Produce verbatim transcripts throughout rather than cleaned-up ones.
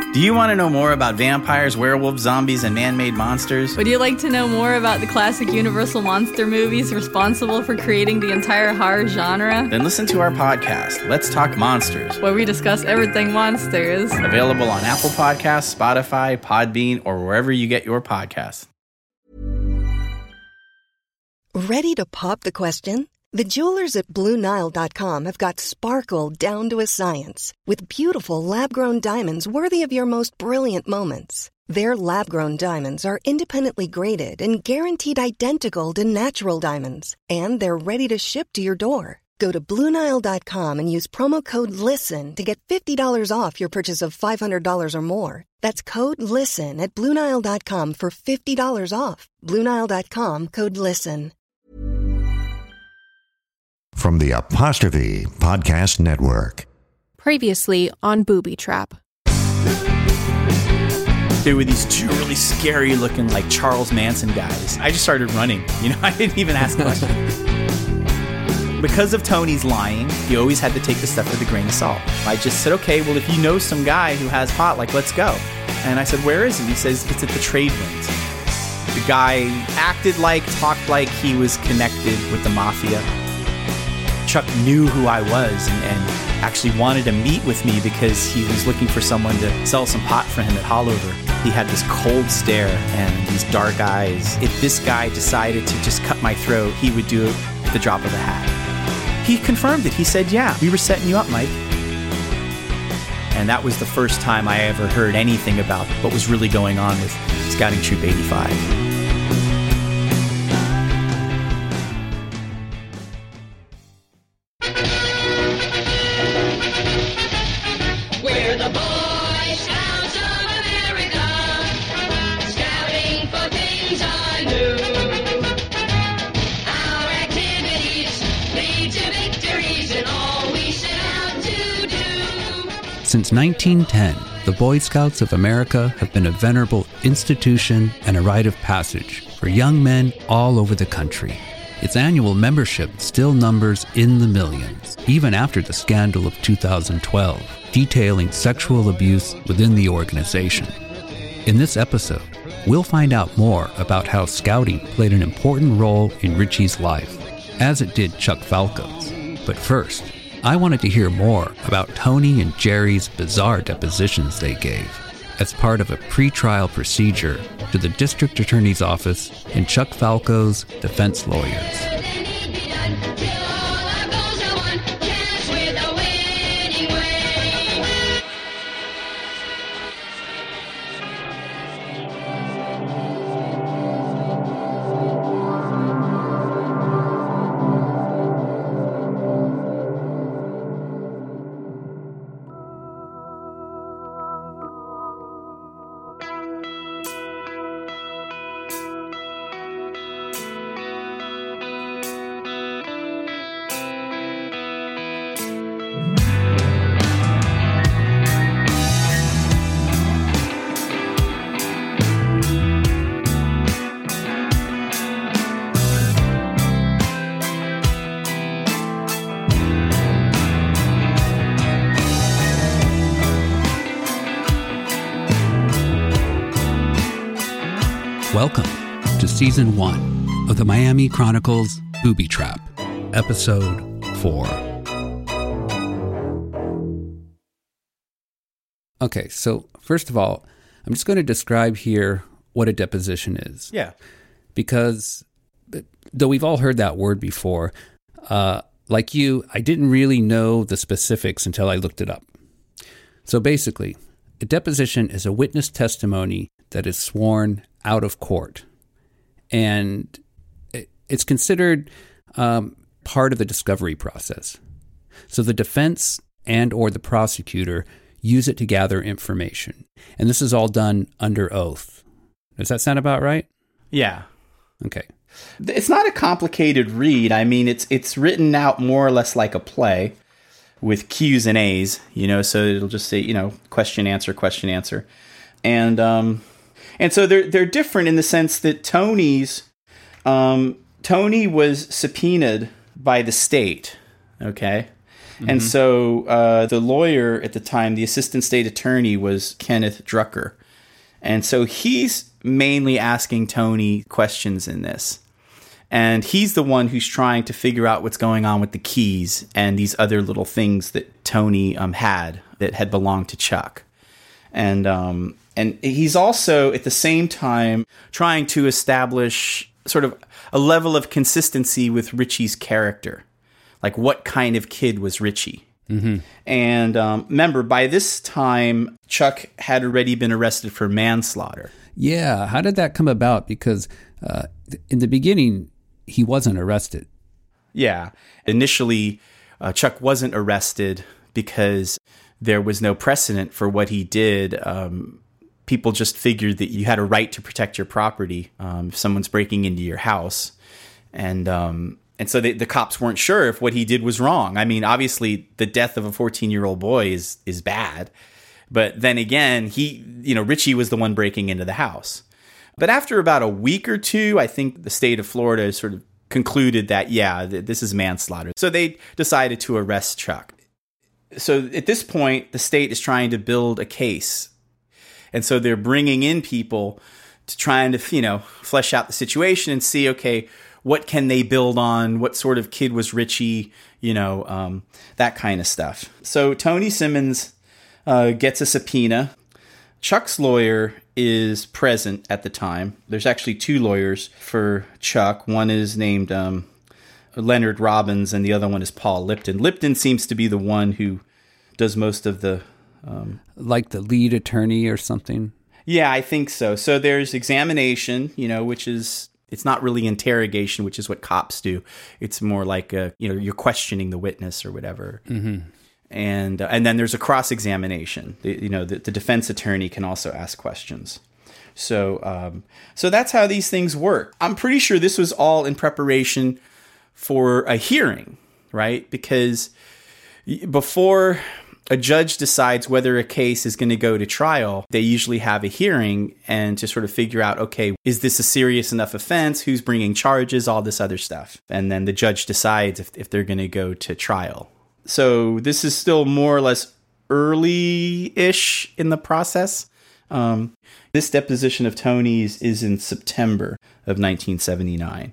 Do you want to know more about vampires, werewolves, zombies, and man-made monsters? Would you like to know more about the classic Universal monster movies responsible for creating the entire horror genre? Then listen to our podcast, Let's Talk Monsters, where we discuss everything monsters. Available on Apple Podcasts, Spotify, Podbean, or wherever you get your podcasts. Ready to pop the question? The jewelers at Blue Nile dot com have got sparkle down to a science with beautiful lab-grown diamonds worthy of your most brilliant moments. Their lab-grown diamonds are independently graded and guaranteed identical to natural diamonds, and they're ready to ship to your door. Go to Blue Nile dot com and use promo code LISTEN to get fifty dollars off your purchase of five hundred dollars or more. That's code LISTEN at Blue Nile dot com for fifty dollars off. Blue Nile dot com, code LISTEN. From the Apostrophe Podcast Network. Previously on Booby Trap. There were these two really scary looking like Charles Manson guys. I just started running. You know, I didn't even ask questions. Because of Tony's lying, he always had to take the stuff with a grain of salt. I just said, okay, well, if you know some guy who has pot, like, let's go. And I said, where is he? He says, it's at the Trade Winds. The guy acted like, talked like he was connected with the mafia. Chuck knew who I was and, and actually wanted to meet with me because he was looking for someone to sell some pot for him at Hollover. He had this cold stare and these dark eyes. If this guy decided to just cut my throat, he would do it at the drop of a hat. He confirmed it. He said, yeah, we were setting you up, Mike. And that was the first time I ever heard anything about what was really going on with Scouting Troop eighty-five. Since nineteen ten, the Boy Scouts of America have been a venerable institution and a rite of passage for young men all over the country. Its annual membership still numbers in the millions, even after the scandal of two thousand twelve, detailing sexual abuse within the organization. In this episode, we'll find out more about how Scouting played an important role in Richie's life, as it did Chuck Falco's. But first, I wanted to hear more about Tony and Jerry's bizarre depositions they gave as part of a pre-trial procedure to the district attorney's office and Chuck Falco's defense lawyers. Welcome to Season one of the Miami Chronicles Booby Trap, Episode four. Okay, so first of all, I'm just going to describe here what a deposition is. Yeah. Because though we've all heard that word before, uh, like you, I didn't really know the specifics until I looked it up. So basically, a deposition is a witness testimony that is sworn out of court. And it's considered um, part of the discovery process. So the defense and or the prosecutor use it to gather information. And this is all done under oath. Does that sound about right? Yeah. Okay. It's not a complicated read. I mean, it's it's written out more or less like a play with Q's and A's, you know, so it'll just say, you know, question, answer, question, answer. And um, and so they're they're different in the sense that Tony's um, Tony was subpoenaed by the state, okay? Mm-hmm. And so uh, the lawyer at the time, the assistant state attorney, was Kenneth Drucker. And so he's mainly asking Tony questions in this. And he's the one who's trying to figure out what's going on with the keys and these other little things that Tony um, had that had belonged to Chuck. And um, and he's also, at the same time, trying to establish sort of a level of consistency with Richie's character. Like, what kind of kid was Richie? Mm-hmm. And um, remember, by this time, Chuck had already been arrested for manslaughter. Yeah, how did that come about? Because uh, in the beginning, he wasn't arrested. Yeah. Initially, uh, Chuck wasn't arrested because there was no precedent for what he did. Um, people just figured that you had a right to protect your property um, if someone's breaking into your house. And um, and so they, the cops weren't sure if what he did was wrong. I mean, obviously, the death of a fourteen-year-old boy is is bad. But then again, he, you know, Richie was the one breaking into the house. But after about a week or two, I think the state of Florida sort of concluded that, yeah, th- this is manslaughter. So they decided to arrest Chuck. So at this point, the state is trying to build a case. And so they're bringing in people to try and, you know, flesh out the situation and see, okay, what can they build on? What sort of kid was Richie? You know, um, that kind of stuff. So Tony Simmons uh, gets a subpoena. Chuck's lawyer is present at the time. There's actually two lawyers for Chuck. One is named um, Leonard Robbins, and the other one is Paul Lipton. Lipton seems to be the one who does most of the... Um, like the lead attorney or something? Yeah, I think so. So there's examination, you know, which is... It's not really interrogation, which is what cops do. It's more like, a, you know, you're questioning the witness or whatever. Mm-hmm. And uh, and then there's a cross-examination. The, you know, the, the defense attorney can also ask questions. So um, so that's how these things work. I'm pretty sure this was all in preparation for a hearing, right? Because before a judge decides whether a case is going to go to trial, they usually have a hearing and to sort of figure out, okay, is this a serious enough offense? Who's bringing charges? All this other stuff. And then the judge decides if, if they're going to go to trial. So this is still more or less early-ish in the process. Um, this deposition of Tony's is in September of nineteen seventy-nine.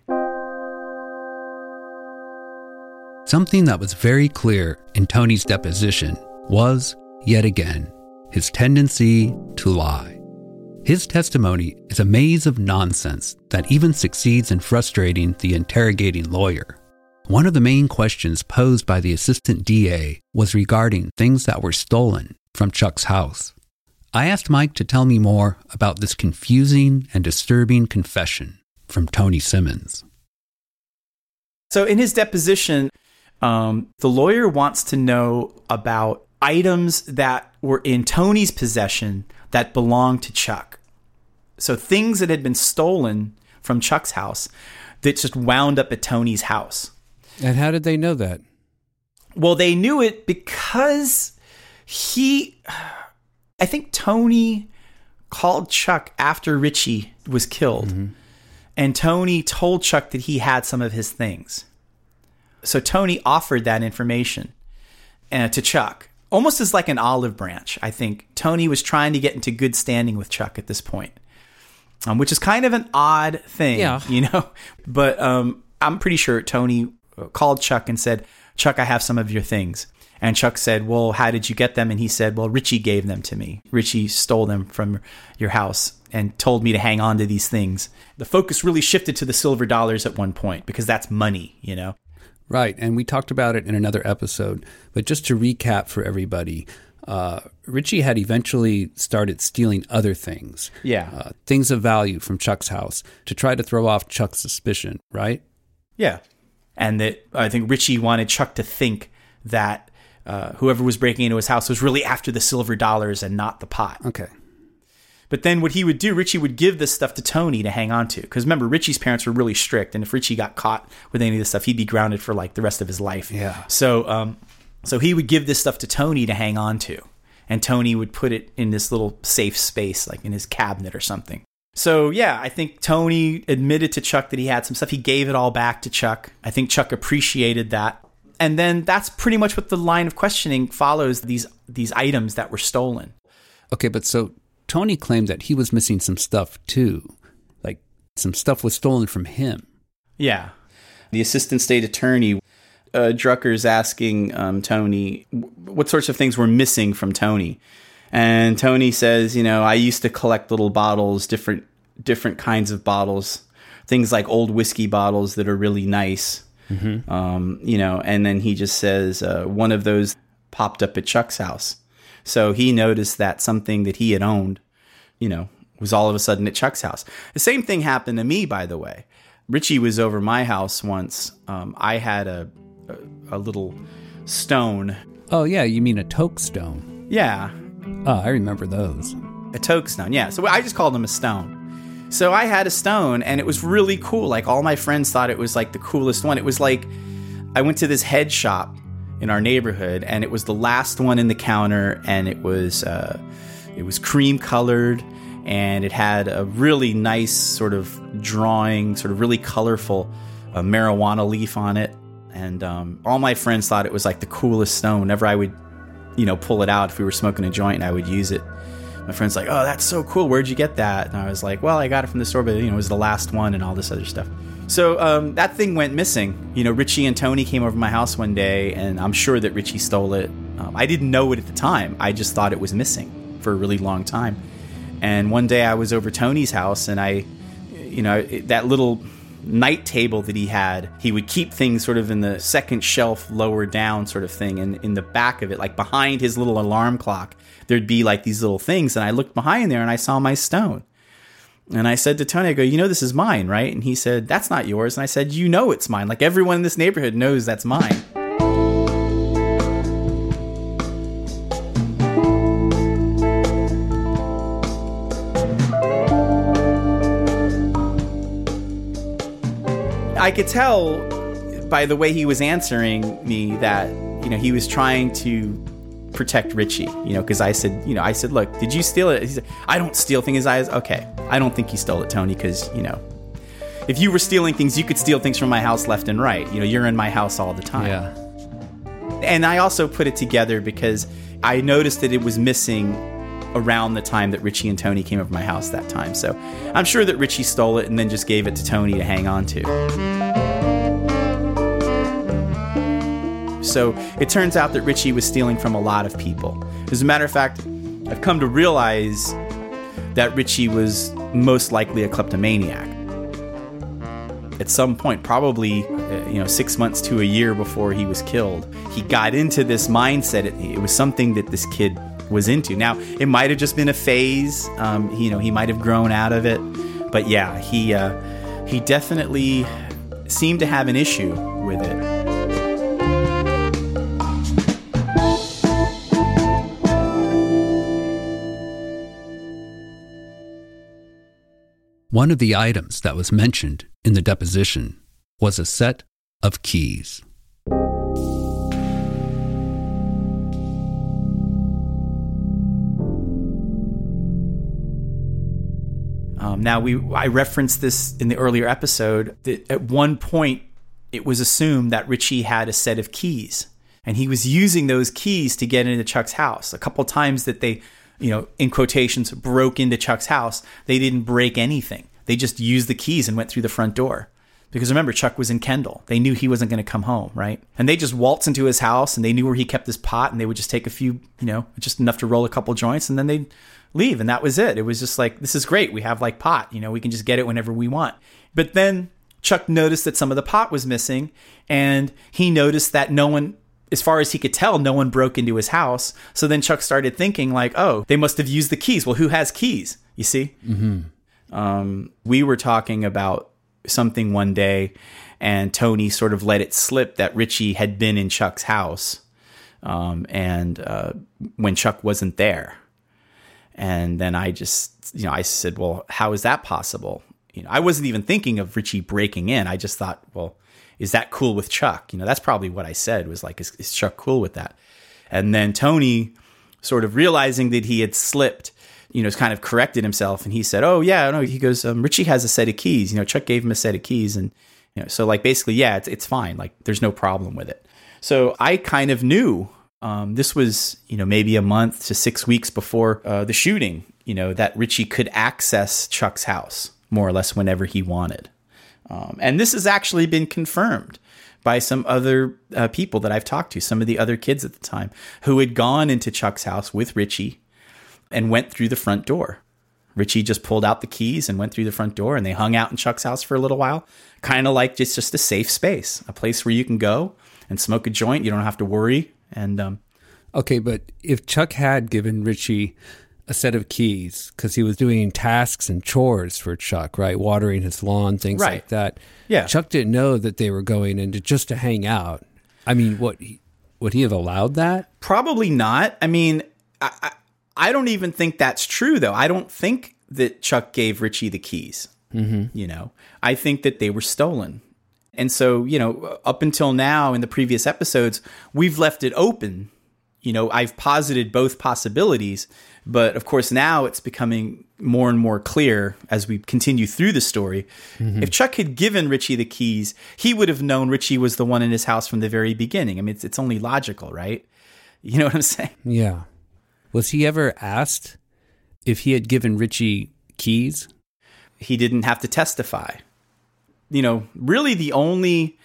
Something that was very clear in Tony's deposition was, yet again, his tendency to lie. His testimony is a maze of nonsense that even succeeds in frustrating the interrogating lawyer. One of the main questions posed by the assistant D A was regarding things that were stolen from Chuck's house. I asked Mike to tell me more about this confusing and disturbing confession from Tony Simmons. So in his deposition, um, the lawyer wants to know about items that were in Tony's possession that belonged to Chuck. So things that had been stolen from Chuck's house that just wound up at Tony's house. And how did they know that? Well, they knew it because he, I think Tony called Chuck after Richie was killed. Mm-hmm. And Tony told Chuck that he had some of his things. So Tony offered that information uh, to Chuck, almost as like an olive branch. I think Tony was trying to get into good standing with Chuck at this point, um, which is kind of an odd thing, yeah. you know. But um, I'm pretty sure Tony called Chuck and said, Chuck, I have some of your things. And Chuck said, well, how did you get them? And he said, well, Richie gave them to me. Richie stole them from your house and told me to hang on to these things. The focus really shifted to the silver dollars at one point because that's money, you know. Right, and we talked about it in another episode. But just to recap for everybody, uh, Richie had eventually started stealing other things. Yeah. Uh, things of value from Chuck's house to try to throw off Chuck's suspicion, right? Yeah. And that I think Richie wanted Chuck to think that uh, whoever was breaking into his house was really after the silver dollars and not the pot. Okay. But then what he would do, Richie would give this stuff to Tony to hang on to. Because remember, Richie's parents were really strict. And if Richie got caught with any of this stuff, he'd be grounded for like the rest of his life. Yeah. So, um, so he would give this stuff to Tony to hang on to. And Tony would put it in this little safe space, like in his cabinet or something. So, yeah, I think Tony admitted to Chuck that he had some stuff. He gave it all back to Chuck. I think Chuck appreciated that. And then that's pretty much what the line of questioning follows, these these items that were stolen. Okay, but so Tony claimed that he was missing some stuff too. Like some stuff was stolen from him. Yeah. The assistant state attorney, uh, Drucker's asking um, Tony what sorts of things were missing from Tony. And Tony says, you know, I used to collect little bottles, different different kinds of bottles, things like old whiskey bottles that are really nice. Mm-hmm. Um, you know, and then he just says uh, one of those popped up at Chuck's house. So he noticed that something that he had owned, you know, was all of a sudden at Chuck's house. The same thing happened to me, by the way. Richie was over my house once. Um, I had a, a a little stone. Oh, yeah, you mean a toke stone. Yeah. Oh, I remember those. A toke stone, yeah. So I just called him a stone. So I had a stone, and it was really cool. Like, all my friends thought it was, like, the coolest one. It was like, I went to this head shop in our neighborhood, and it was the last one in the counter, and it was uh, it was cream-colored, and it had a really nice sort of drawing, sort of really colorful uh, marijuana leaf on it. And um, all my friends thought it was, like, the coolest stone. Whenever I would, you know, pull it out if we were smoking a joint, I would use it. My friend's like, oh, that's so cool. Where'd you get that? And I was like, well, I got it from the store, but, you know, it was the last one and all this other stuff. So um, that thing went missing. You know, Richie and Tony came over to my house one day, and I'm sure that Richie stole it. Um, I didn't know it at the time. I just thought it was missing for a really long time. And one day I was over Tony's house, and I, you know, that little night table that he had, he would keep things sort of in the second shelf lower down sort of thing. And in the back of it, like behind his little alarm clock, there'd be like these little things. And I looked behind there and I saw my stone. And I said to Tony, I go, you know, this is mine, right? And he said, that's not yours. And I said, you know, it's mine. Like, everyone in this neighborhood knows that's mine. I could tell by the way he was answering me that, you know, he was trying to protect Richie, you know, because I said, you know, I said, look, did you steal it? He said, I don't steal things. I was, okay, I don't think you stole it, Tony, because, you know, if you were stealing things, you could steal things from my house left and right. You know, you're in my house all the time. Yeah. And I also put it together because I noticed that it was missing around the time that Richie and Tony came over my house that time. So I'm sure that Richie stole it and then just gave it to Tony to hang on to. So it turns out that Richie was stealing from a lot of people. As a matter of fact, I've come to realize that Richie was most likely a kleptomaniac. At some point, probably uh, you know, six months to a year before he was killed, he got into this mindset. It, it was something that this kid was into. Now, it might have just been a phase. Um, you know, he might have grown out of it. But yeah, he uh, he definitely seemed to have an issue with it. One of the items that was mentioned in the deposition was a set of keys. Um, now, we I referenced this in the earlier episode, that at one point it was assumed that Richie had a set of keys, and he was using those keys to get into Chuck's house. A couple times that they, you know, in quotations, broke into Chuck's house, they didn't break anything. They just used the keys and went through the front door. Because remember, Chuck was in Kendall. They knew he wasn't going to come home, right? And they just waltzed into his house, and they knew where he kept his pot, and they would just take a few, you know, just enough to roll a couple joints, and then they'd leave. And that was it. It was just like, this is great. We have like pot, you know, we can just get it whenever we want. But then Chuck noticed that some of the pot was missing, and he noticed that no one, as far as he could tell, no one broke into his house. So then Chuck started thinking like, oh, they must have used the keys. Well, who has keys? You see? Mm-hmm. Um, we were talking about something one day, and Tony sort of let it slip that Richie had been in Chuck's house, um, and uh, when Chuck wasn't there. And then I just, you know, I said, well, how is that possible? You know, I wasn't even thinking of Richie breaking in. I just thought, well, is that cool with Chuck? You know, that's probably what I said, was like, is, is Chuck cool with that? And then Tony, sort of realizing that he had slipped, you know, kind of corrected himself, and he said, oh yeah, no, he goes, um, Richie has a set of keys. You know, Chuck gave him a set of keys, and, you know, so like basically, yeah, it's it's fine. Like, there's no problem with it. So I kind of knew, um, this was, you know, maybe a month to six weeks before uh, the shooting, you know, that Richie could access Chuck's house more or less whenever he wanted. Um, and this has actually been confirmed by some other uh, people that I've talked to, some of the other kids at the time who had gone into Chuck's house with Richie and went through the front door. Richie just pulled out the keys and went through the front door, and they hung out in Chuck's house for a little while, kind of like just, just a safe space, a place where you can go and smoke a joint. You don't have to worry. And um, okay, but if Chuck had given Richie a set of keys because he was doing tasks and chores for Chuck, right? Watering his lawn, things right. like that. Yeah. Chuck didn't know that they were going into just to hang out. I mean, what would he have allowed that? Probably not. I mean, I, I, I don't even think that's true, though. I don't think that Chuck gave Richie the keys. Mm-hmm. You know, I think that they were stolen. And so, you know, up until now in the previous episodes, we've left it open. You know, I've posited both possibilities, but of course now it's becoming more and more clear as we continue through the story. Mm-hmm. If Chuck had given Richie the keys, he would have known Richie was the one in his house from the very beginning. I mean, it's, it's only logical, right? You know what I'm saying? Yeah. Was he ever asked if he had given Richie keys? He didn't have to testify. You know, really the only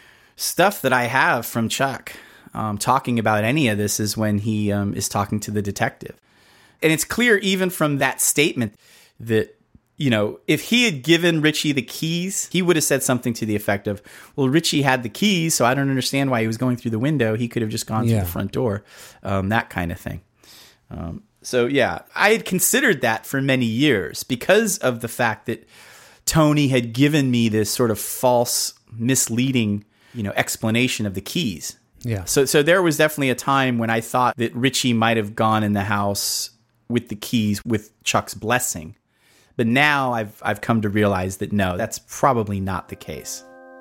stuff that I have from Chuck um, talking about any of this is when he um, is talking to the detective. And it's clear even from that statement that, you know, if he had given Richie the keys, he would have said something to the effect of, well, Richie had the keys, so I don't understand why he was going through the window. He could have just gone yeah. through the front door, um, that kind of thing. Um, so, yeah, I had considered that for many years because of the fact that Tony had given me this sort of false, misleading, you know, explanation of the keys. Yeah. So, so there was definitely a time when I thought that Richie might have gone in the house with the keys with Chuck's blessing. But now I've I've come to realize that no, that's probably not the case.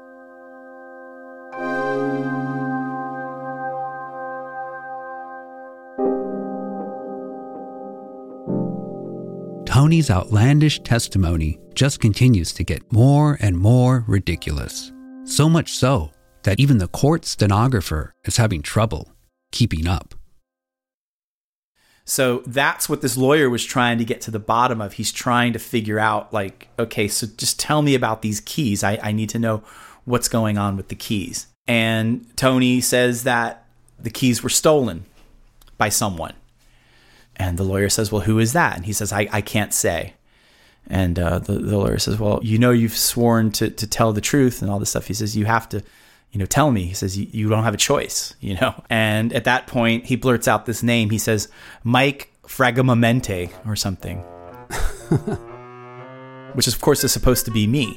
Tony's outlandish testimony just continues to get more and more ridiculous. So much so that even the court stenographer is having trouble keeping up. So that's what this lawyer was trying to get to the bottom of. He's trying to figure out, like, okay, so just tell me about these keys. I, I need to know what's going on with the keys. And Tony says that the keys were stolen by someone. And the lawyer says, well, who is that? And he says, I, I can't say. And uh, the, the lawyer says, well, you know, you've sworn to, to tell the truth and all this stuff. He says, you have to, you know, tell me. He says, you, you don't have a choice, you know. And at that point, he blurts out this name. He says, Mike Fragomamente or something. Which, of course, is supposed to be me.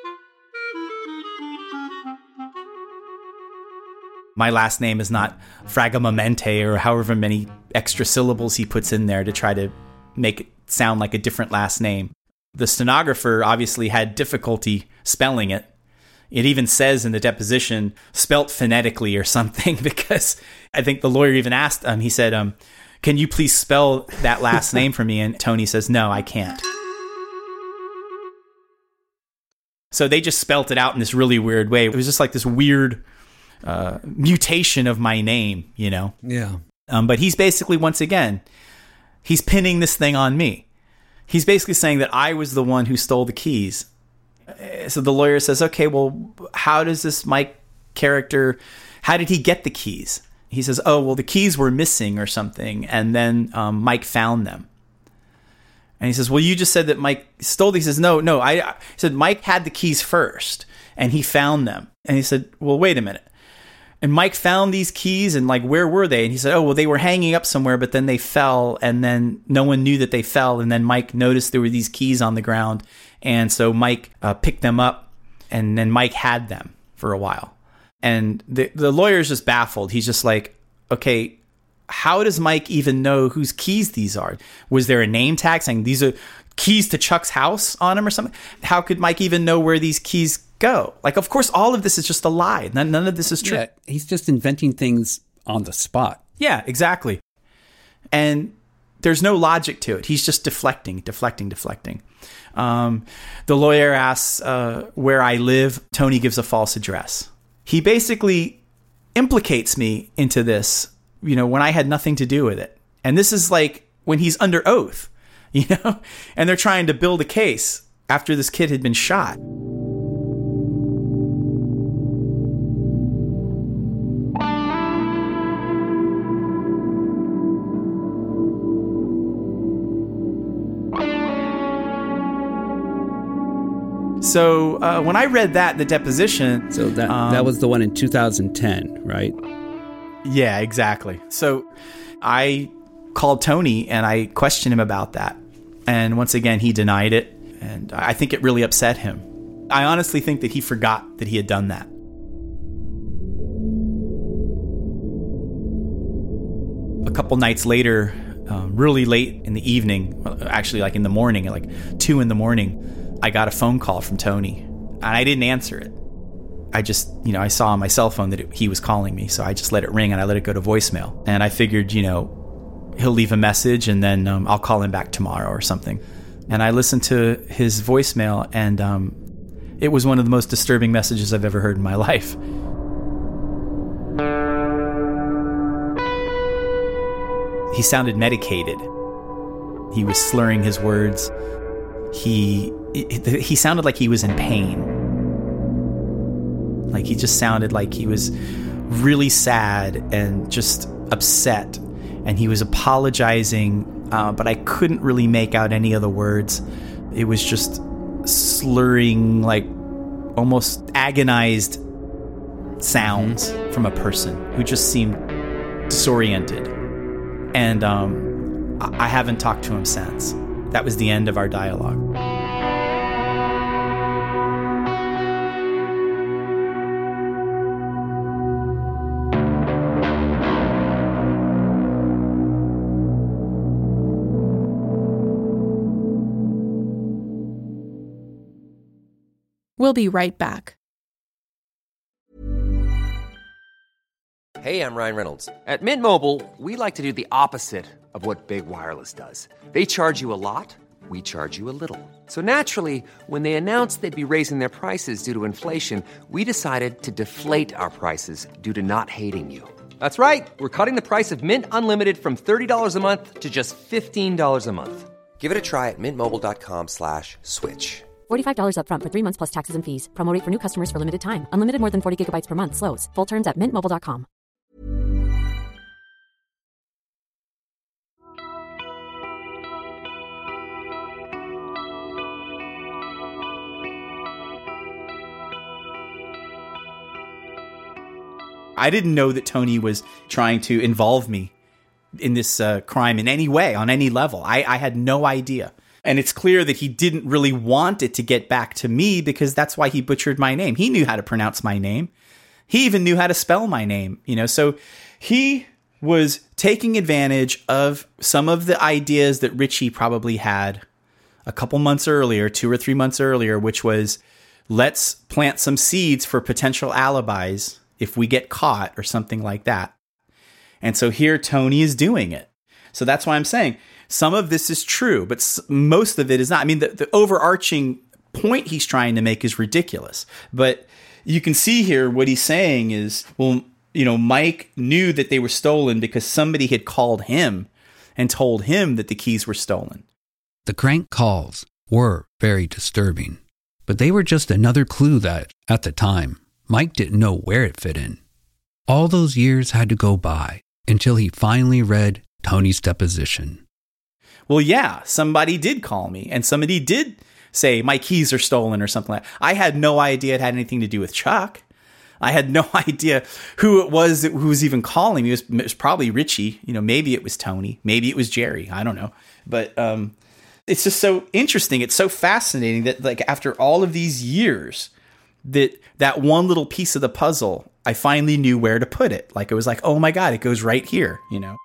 My last name is not Fragomamente or however many extra syllables he puts in there to try to make it sound like a different last name. The stenographer obviously had difficulty spelling it. It even says in the deposition, spelt phonetically or something, because I think the lawyer even asked him, he said, um, can you please spell that last name for me? And Tony says, no, I can't. So they just spelt it out in this really weird way. It was just like this weird uh, mutation of my name, you know? Yeah. Um, but he's basically, once again, he's pinning this thing on me. He's basically saying that I was the one who stole the keys. So the lawyer says, okay, well, how does this Mike character, how did he get the keys? He says, oh, well, the keys were missing or something. And then um, Mike found them. And he says, well, you just said that Mike stole these. He says, no, no. I, I said Mike had the keys first and he found them. And he said, well, wait a minute. And Mike found these keys and like, where were they? And he said, oh, well, they were hanging up somewhere, but then they fell. And then no one knew that they fell. And then Mike noticed there were these keys on the ground. And so Mike uh, picked them up and then Mike had them for a while. And the, the lawyer's just baffled. He's just like, okay, how does Mike even know whose keys these are? Was there a name tag saying these are keys to Chuck's house on them or something? How could Mike even know where these keys go? Like, of course, all of this is just a lie. None, none of this is true. Yeah, he's just inventing things on the spot. Yeah, exactly. And there's no logic to it. He's just deflecting, deflecting, deflecting. Um, the lawyer asks uh, where I live. Tony gives a false address. He basically implicates me into this, you know, when I had nothing to do with it. And this is like when he's under oath, you know, and they're trying to build a case after this kid had been shot. So uh, when I read that in the deposition... So that um, that was the one in two thousand ten, right? Yeah, exactly. So I called Tony and I questioned him about that. And once again, he denied it. And I think it really upset him. I honestly think that he forgot that he had done that. A couple nights later, um, really late in the evening, actually like in the morning, at like two in the morning, I got a phone call from Tony, and I didn't answer it. I just, you know, I saw on my cell phone that it, he was calling me, so I just let it ring and I let it go to voicemail. And I figured, you know, he'll leave a message and then um, I'll call him back tomorrow or something. And I listened to his voicemail, and um, it was one of the most disturbing messages I've ever heard in my life. He sounded medicated. He was slurring his words. He he sounded like he was in pain. Like he just sounded like he was really sad and just upset. And he was apologizing, uh, but I couldn't really make out any of the words. It was just slurring, like almost agonized sounds mm-hmm. from a person who just seemed disoriented. And um, I haven't talked to him since. That was the end of our dialogue. We'll be right back. Hey, I'm Ryan Reynolds. At Mint Mobile, we like to do the opposite of what Big Wireless does. They charge you a lot, we charge you a little. So naturally, when they announced they'd be raising their prices due to inflation, we decided to deflate our prices due to not hating you. That's right. We're cutting the price of Mint Unlimited from thirty dollars a month to just fifteen dollars a month. Give it a try at mintmobile.com slash switch. forty-five dollars up front for three months plus taxes and fees. Promo rate for new customers for limited time. Unlimited more than forty gigabytes per month. Slows full terms at mint mobile dot com. I didn't know that Tony was trying to involve me in this uh, crime in any way, on any level. I, I had no idea. And it's clear that he didn't really want it to get back to me, because that's why he butchered my name. He knew how to pronounce my name. He even knew how to spell my name, you know. So he was taking advantage of some of the ideas that Richie probably had a couple months earlier, two or three months earlier, which was, let's plant some seeds for potential alibis if we get caught or something like that. And so here Tony is doing it. So that's why I'm saying some of this is true, but most of it is not. I mean, the, the overarching point he's trying to make is ridiculous. But you can see here what he's saying is, well, you know, Mike knew that they were stolen because somebody had called him and told him that the keys were stolen. The crank calls were very disturbing, but they were just another clue that, at the time, Mike didn't know where it fit in. All those years had to go by until he finally read Tony's deposition. Well, yeah, somebody did call me, and somebody did say my keys are stolen or something like that. I had no idea it had anything to do with Chuck. I had no idea who it was that, who was even calling me. It was, it was probably Richie. You know, maybe it was Tony. Maybe it was Jerry. I don't know. But um, it's just so interesting. It's so fascinating that, like, after all of these years, that that one little piece of the puzzle, I finally knew where to put it. Like, it was like, oh my God, it goes right here, you know?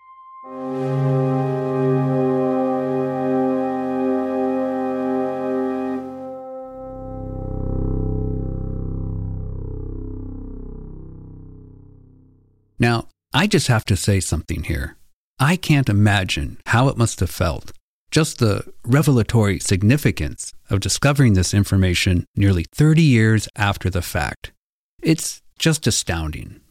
Now, I just have to say something here. I can't imagine how it must have felt. Just the revelatory significance of discovering this information nearly thirty years after the fact. It's just astounding.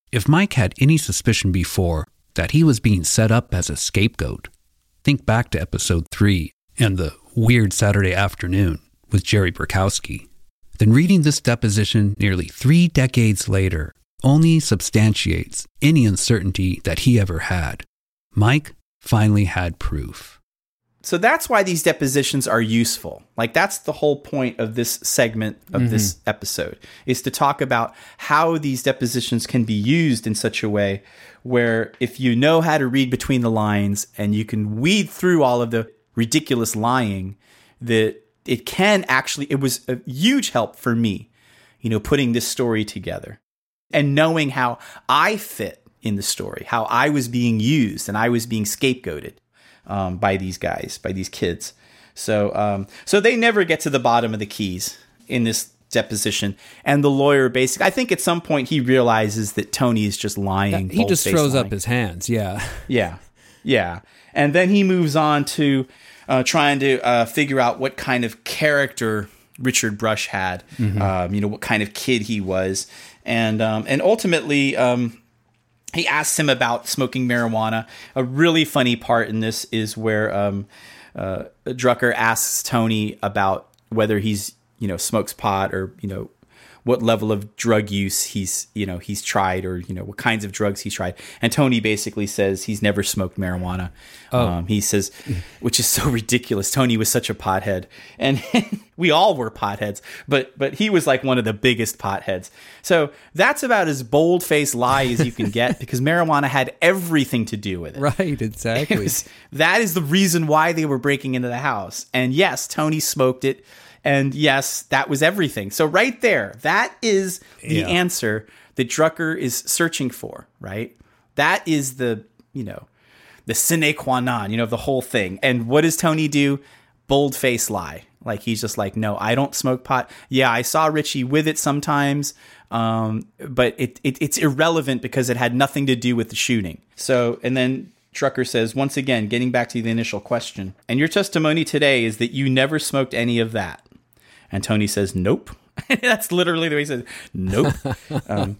If Mike had any suspicion before that he was being set up as a scapegoat, think back to episode three and the weird Saturday afternoon with Jerry Burkowski. Then reading this deposition nearly three decades later only substantiates any uncertainty that he ever had. Mike finally had proof. So that's why these depositions are useful. Like, that's the whole point of this segment of mm-hmm. this episode, is to talk about how these depositions can be used in such a way where if you know how to read between the lines and you can weed through all of the ridiculous lying, that it can actually, it was a huge help for me, you know, putting this story together and knowing how I fit in the story, how I was being used and I was being scapegoated. Um, by these guys, by these kids. So um, so they never get to the bottom of the keys in this deposition. And the lawyer basically, I think at some point he realizes that Tony is just lying. He just throws lying. up his hands, yeah. Yeah, yeah. And then he moves on to uh, trying to uh, figure out what kind of character Richard Brush had, mm-hmm. um, you know, what kind of kid he was. And, um, and ultimately... Um, He asks him about smoking marijuana. A really funny part in this is where um, uh, Drucker asks Tony about whether he's, you know, smokes pot or, you know, what level of drug use he's, you know, he's tried or, you know, what kinds of drugs he's tried. And Tony basically says he's never smoked marijuana. Oh. Um, he says, which is so ridiculous. Tony was such a pothead. And we all were potheads, but but he was like one of the biggest potheads. So that's about as bold-faced lie as you can get because marijuana had everything to do with it. Right, exactly. It was, that is the reason why they were breaking into the house. And yes, Tony smoked it. And yes, that was everything. So right there, that is the yeah. answer that Drucker is searching for, right? That is the, you know, the sine qua non, you know, of the whole thing. And what does Tony do? Bold-faced lie. Like, he's just like, no, I don't smoke pot. Yeah, I saw Richie with it sometimes, um, but it, it it's irrelevant because it had nothing to do with the shooting. So, and then Drucker says, once again, getting back to the initial question, and your testimony today is that you never smoked any of that. And Tony says, nope. That's literally the way he says, nope. um,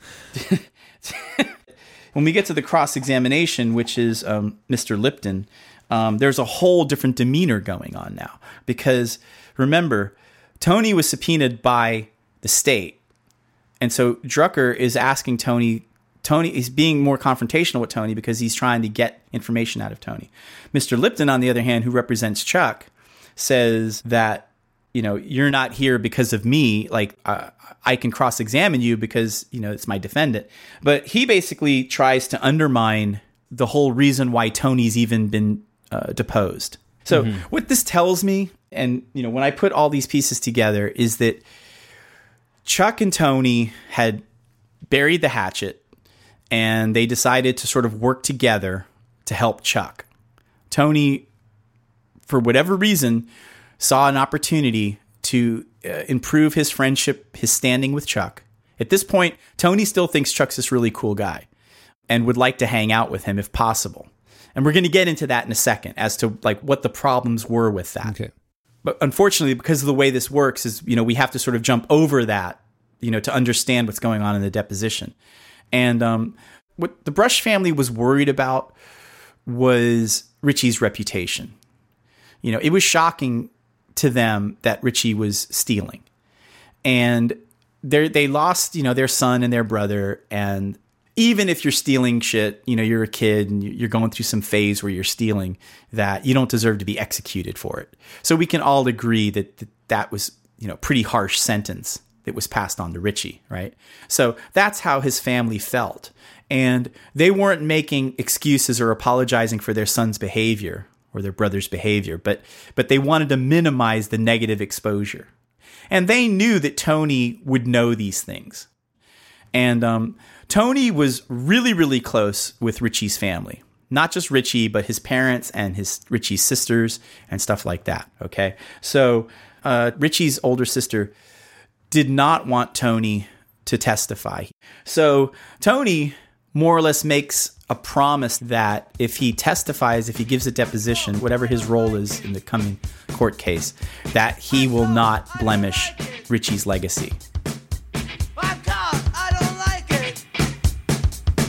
when we get to the cross-examination, which is um, Mister Lipton, um, there's a whole different demeanor going on now. Because remember, Tony was subpoenaed by the state. And so Drucker is asking Tony, Tony is being more confrontational with Tony because he's trying to get information out of Tony. Mister Lipton, on the other hand, who represents Chuck, says that, you know, you're not here because of me. Like, uh, I can cross-examine you because, you know, it's my defendant. But he basically tries to undermine the whole reason why Tony's even been uh, deposed. So mm-hmm. what this tells me, and, you know, when I put all these pieces together, is that Chuck and Tony had buried the hatchet and they decided to sort of work together to help Chuck. Tony, for whatever reason, saw an opportunity to uh, improve his friendship, his standing with Chuck. At this point, Tony still thinks Chuck's this really cool guy and would like to hang out with him if possible. And we're going to get into that in a second as to like what the problems were with that. Okay. But unfortunately, because of the way this works is, you know, we have to sort of jump over that, you know, to understand what's going on in the deposition. And um, what the Brush family was worried about was Richie's reputation. You know, it was shocking to them that Richie was stealing, and they they lost, you know, their son and their brother. And even if you're stealing shit, you know, you're a kid and you're going through some phase where you're stealing, that you don't deserve to be executed for it. So we can all agree that that, that was, you know, pretty harsh sentence that was passed on to Richie, right? So that's how his family felt. And they weren't making excuses or apologizing for their son's behavior or their brother's behavior, but but they wanted to minimize the negative exposure. And they knew that Tony would know these things. And um, Tony was really, really close with Richie's family. Not just Richie, but his parents and his Richie's sisters and stuff like that, okay? So uh, Richie's older sister did not want Tony to testify. So Tony more or less makes a promise that if he testifies, if he gives a deposition, whatever his role is in the coming court case, that he will not blemish Richie's legacy. My God, I don't like it.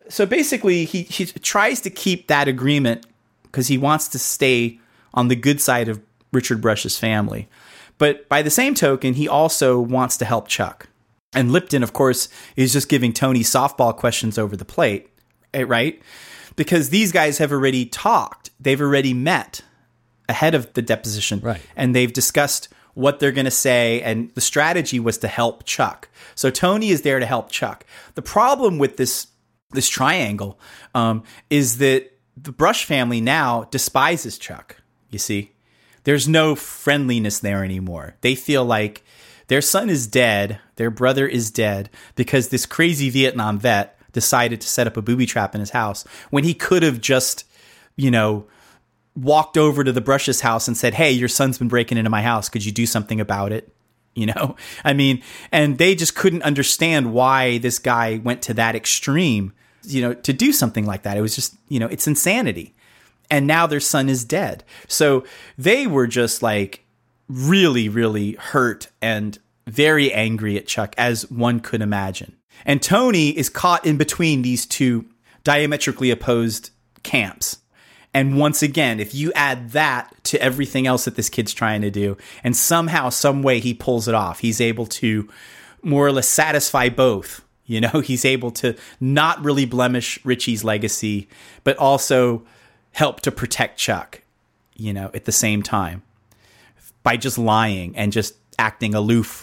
So basically, he, he tries to keep that agreement because he wants to stay on the good side of Richard Brush's family. But by the same token, he also wants to help Chuck. And Lipton, of course, is just giving Tony softball questions over the plate, right? Because these guys have already talked. They've already met ahead of the deposition. Right. And they've discussed what they're going to say. And the strategy was to help Chuck. So Tony is there to help Chuck. The problem with this this triangle um, is that the Brush family now despises Chuck, you see. There's no friendliness there anymore. They feel like their son is dead, their brother is dead, because this crazy Vietnam vet decided to set up a booby trap in his house when he could have just, you know, walked over to the Brush's house and said, hey, your son's been breaking into my house. Could you do something about it? You know, I mean, and they just couldn't understand why this guy went to that extreme, you know, to do something like that. It was just, you know, it's insanity. And now their son is dead. So they were just like really, really hurt and very angry at Chuck, as one could imagine. And Tony is caught in between these two diametrically opposed camps. And once again, if you add that to everything else that this kid's trying to do, and somehow, some way he pulls it off, he's able to more or less satisfy both. You know, he's able to not really blemish Richie's legacy, but also help to protect Chuck, you know, at the same time by just lying and just acting aloof.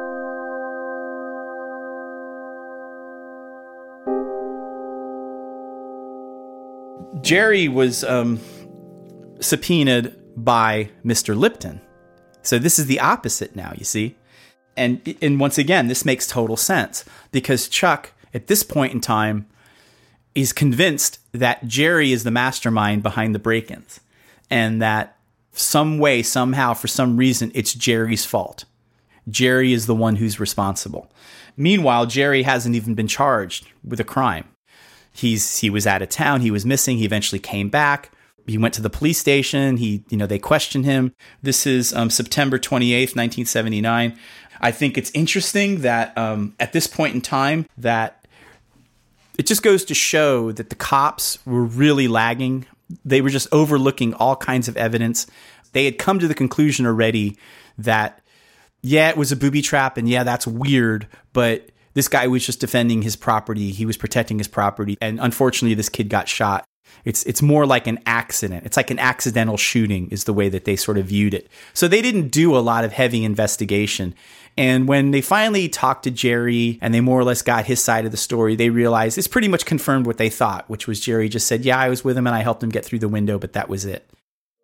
Jerry was um, subpoenaed by Mister Lipton. So this is the opposite now, you see. And and once again, this makes total sense because Chuck, at this point in time, is convinced that Jerry is the mastermind behind the break-ins and that some way, somehow, for some reason, it's Jerry's fault. Jerry is the one who's responsible. Meanwhile, Jerry hasn't even been charged with a crime. He's he was out of town. He was missing. He eventually came back. He went to the police station. He, you know, they questioned him. This is um, September twenty-eighth, nineteen seventy-nine. I think it's interesting that um, at this point in time that it just goes to show that the cops were really lagging. They were just overlooking all kinds of evidence. They had come to the conclusion already that, yeah, it was a booby trap, and yeah, that's weird, but this guy was just defending his property. He was protecting his property. And unfortunately, this kid got shot. It's it's more like an accident. It's like an accidental shooting is the way that they sort of viewed it. So they didn't do a lot of heavy investigation. And when they finally talked to Jerry and they more or less got his side of the story, they realized it's pretty much confirmed what they thought, which was Jerry just said, yeah, I was with him and I helped him get through the window, but that was it.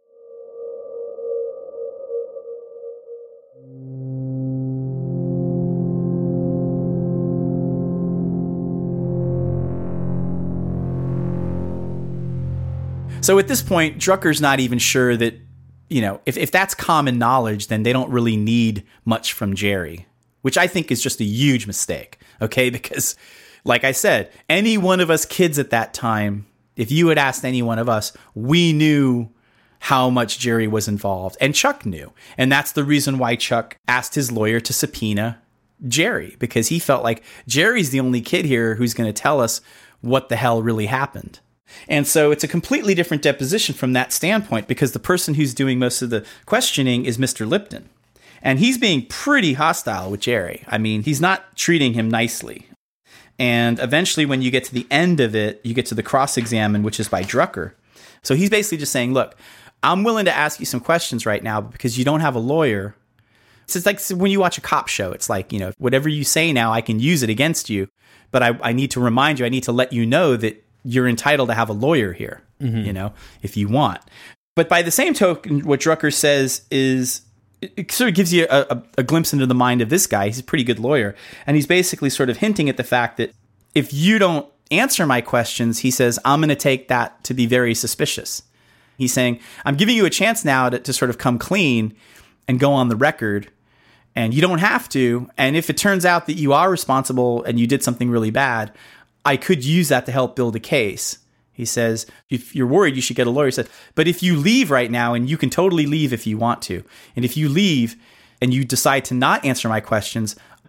So at this point, Drucker's not even sure that, you know, if, if that's common knowledge, then they don't really need much from Jerry, which I think is just a huge mistake, okay? Because, like I said, any one of us kids at that time, if you had asked any one of us, we knew how much Jerry was involved, and Chuck knew. And that's the reason why Chuck asked his lawyer to subpoena Jerry, because he felt like Jerry's the only kid here who's going to tell us what the hell really happened. And so it's a completely different deposition from that standpoint because the person who's doing most of the questioning is Mister Lipton. And he's being pretty hostile with Jerry. I mean, he's not treating him nicely. And eventually when you get to the end of it, you get to the cross-examine, which is by Drucker. So he's basically just saying, look, I'm willing to ask you some questions right now, but because you don't have a lawyer. So it's like when you watch a cop show, it's like, you know, whatever you say now, I can use it against you. But I, I need to remind you, I need to let you know that you're entitled to have a lawyer here, mm-hmm. you know, if you want. But by the same token, what Drucker says is, it sort of gives you a, a, a glimpse into the mind of this guy. He's a pretty good lawyer. And he's basically sort of hinting at the fact that if you don't answer my questions, he says, I'm going to take that to be very suspicious. He's saying, I'm giving you a chance now to, to sort of come clean and go on the record. And you don't have to. And if it turns out that you are responsible and you did something really bad, I could use that to help build a case. He says, if you're worried, you should get a lawyer. He said, but if you leave right now, and you can totally leave if you want to, and if you leave and you decide to not answer my questions,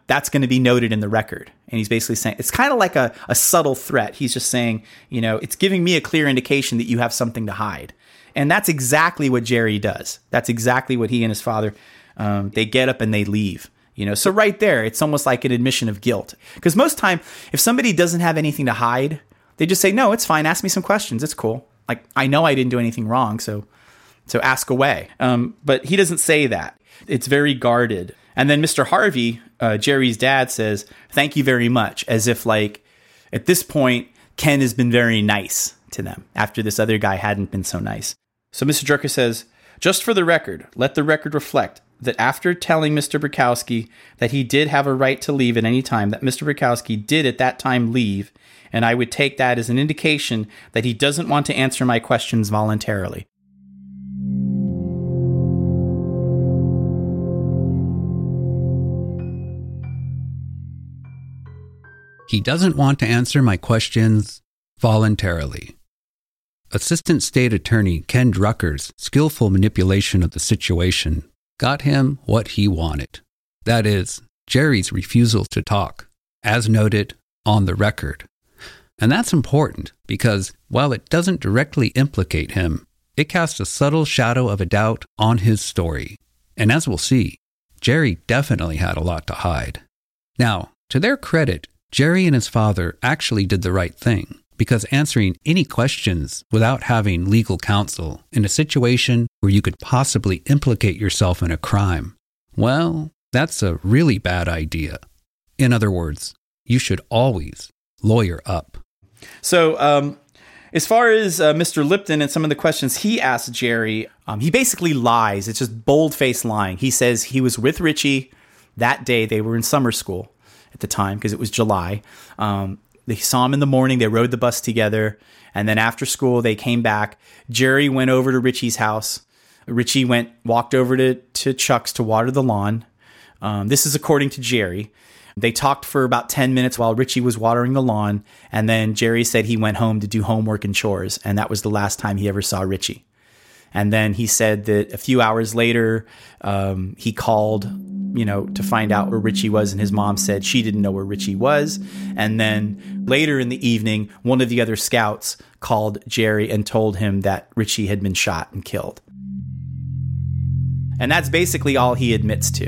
that's going to be noted in the record. And he's basically saying, it's kind of like a, a subtle threat. He's just saying, you know, it's giving me a clear indication that you have something to hide. And that's exactly what Jerry does. That's exactly what he and his father, um, they get up and they leave. You know, so right there, it's almost like an admission of guilt. Because most time, if somebody doesn't have anything to hide, they just say, no, it's fine. Ask me some questions. It's cool. Like, I know I didn't do anything wrong, so so ask away. Um, but he doesn't say that. It's very guarded. And then Mister Harvey, uh, Jerry's dad, says, thank you very much. As if, like, at this point, Ken has been very nice to them after this other guy hadn't been so nice. So Mister Drucker says, just for the record, let the record reflect that after telling Mister Bukowski that he did have a right to leave at any time, that Mister Bukowski did at that time leave, and I would take that as an indication that he doesn't want to answer my questions voluntarily. He doesn't want to answer my questions voluntarily. Assistant State Attorney Ken Drucker's skillful manipulation of the situation got him what he wanted. That is, Jerry's refusal to talk, as noted on the record. And that's important because, while it doesn't directly implicate him, it casts a subtle shadow of a doubt on his story. And as we'll see, Jerry definitely had a lot to hide. Now, to their credit, Jerry and his father actually did the right thing, because answering any questions without having legal counsel in a situation where you could possibly implicate yourself in a crime, well, that's a really bad idea. In other words, you should always lawyer up. So, um, as far as uh, Mister Lipton and some of the questions he asked Jerry, um, he basically lies. It's just bold-faced lying. He says he was with Richie that day. They were in summer school at the time because it was July. Um, they saw him in the morning. They rode the bus together. And then after school, they came back. Jerry went over to Richie's house. Richie went, walked over to, to Chuck's to water the lawn. Um, this is according to Jerry. They talked for about ten minutes while Richie was watering the lawn. And then Jerry said he went home to do homework and chores. And that was the last time he ever saw Richie. And then he said that a few hours later, um, he called, you know, to find out where Richie was. And his mom said she didn't know where Richie was. And then later in the evening, one of the other scouts called Jerry and told him that Richie had been shot and killed. And that's basically all he admits to.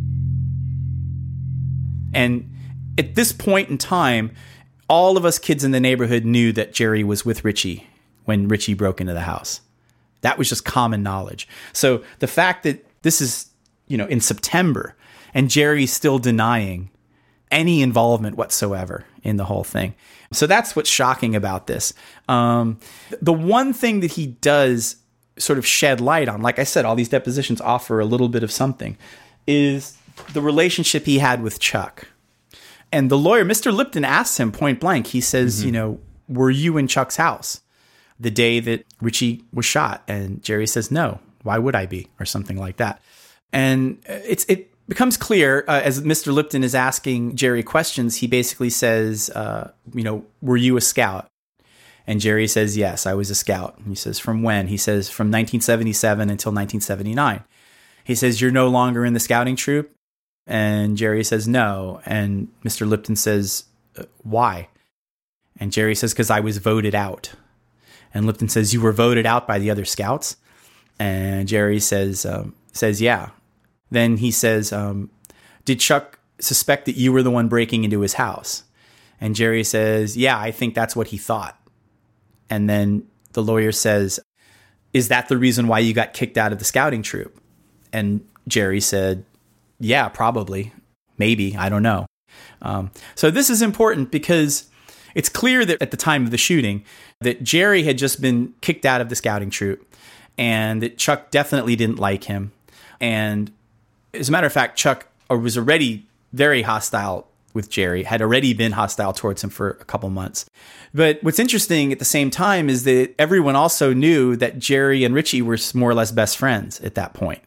And at this point in time, all of us kids in the neighborhood knew that Jerry was with Richie when Richie broke into the house. That was just common knowledge. So the fact that this is, you know, in September and Jerry's still denying any involvement whatsoever in the whole thing. So that's what's shocking about this. Um, the one thing that he does sort of shed light on, like I said, all these depositions offer a little bit of something, is the relationship he had with Chuck. And the lawyer, Mister Lipton, asks him point blank. He says, mm-hmm. you know, were you in Chuck's house the day that Richie was shot? And Jerry says, no, why would I be? Or something like that. And it's it becomes clear uh, as Mister Lipton is asking Jerry questions, he basically says, uh, you know, were you a scout? And Jerry says, yes, I was a scout. And he says, from when? He says, from nineteen seventy-seven until nineteen seventy-nine. He says, you're no longer in the scouting troop? And Jerry says, no. And Mister Lipton says, why? And Jerry says, because I was voted out. And Lipton says, you were voted out by the other scouts? And Jerry says, um, says, yeah. Then he says, um, did Chuck suspect that you were the one breaking into his house? And Jerry says, yeah, I think that's what he thought. And then the lawyer says, is that the reason why you got kicked out of the scouting troop? And Jerry said, yeah, probably. Maybe. I don't know. Um, so this is important because it's clear that at the time of the shooting that Jerry had just been kicked out of the scouting troop and that Chuck definitely didn't like him. And as a matter of fact, Chuck was already very hostile with Jerry, had already been hostile towards him for a couple months. But what's interesting at the same time is that everyone also knew that Jerry and Richie were more or less best friends at that point.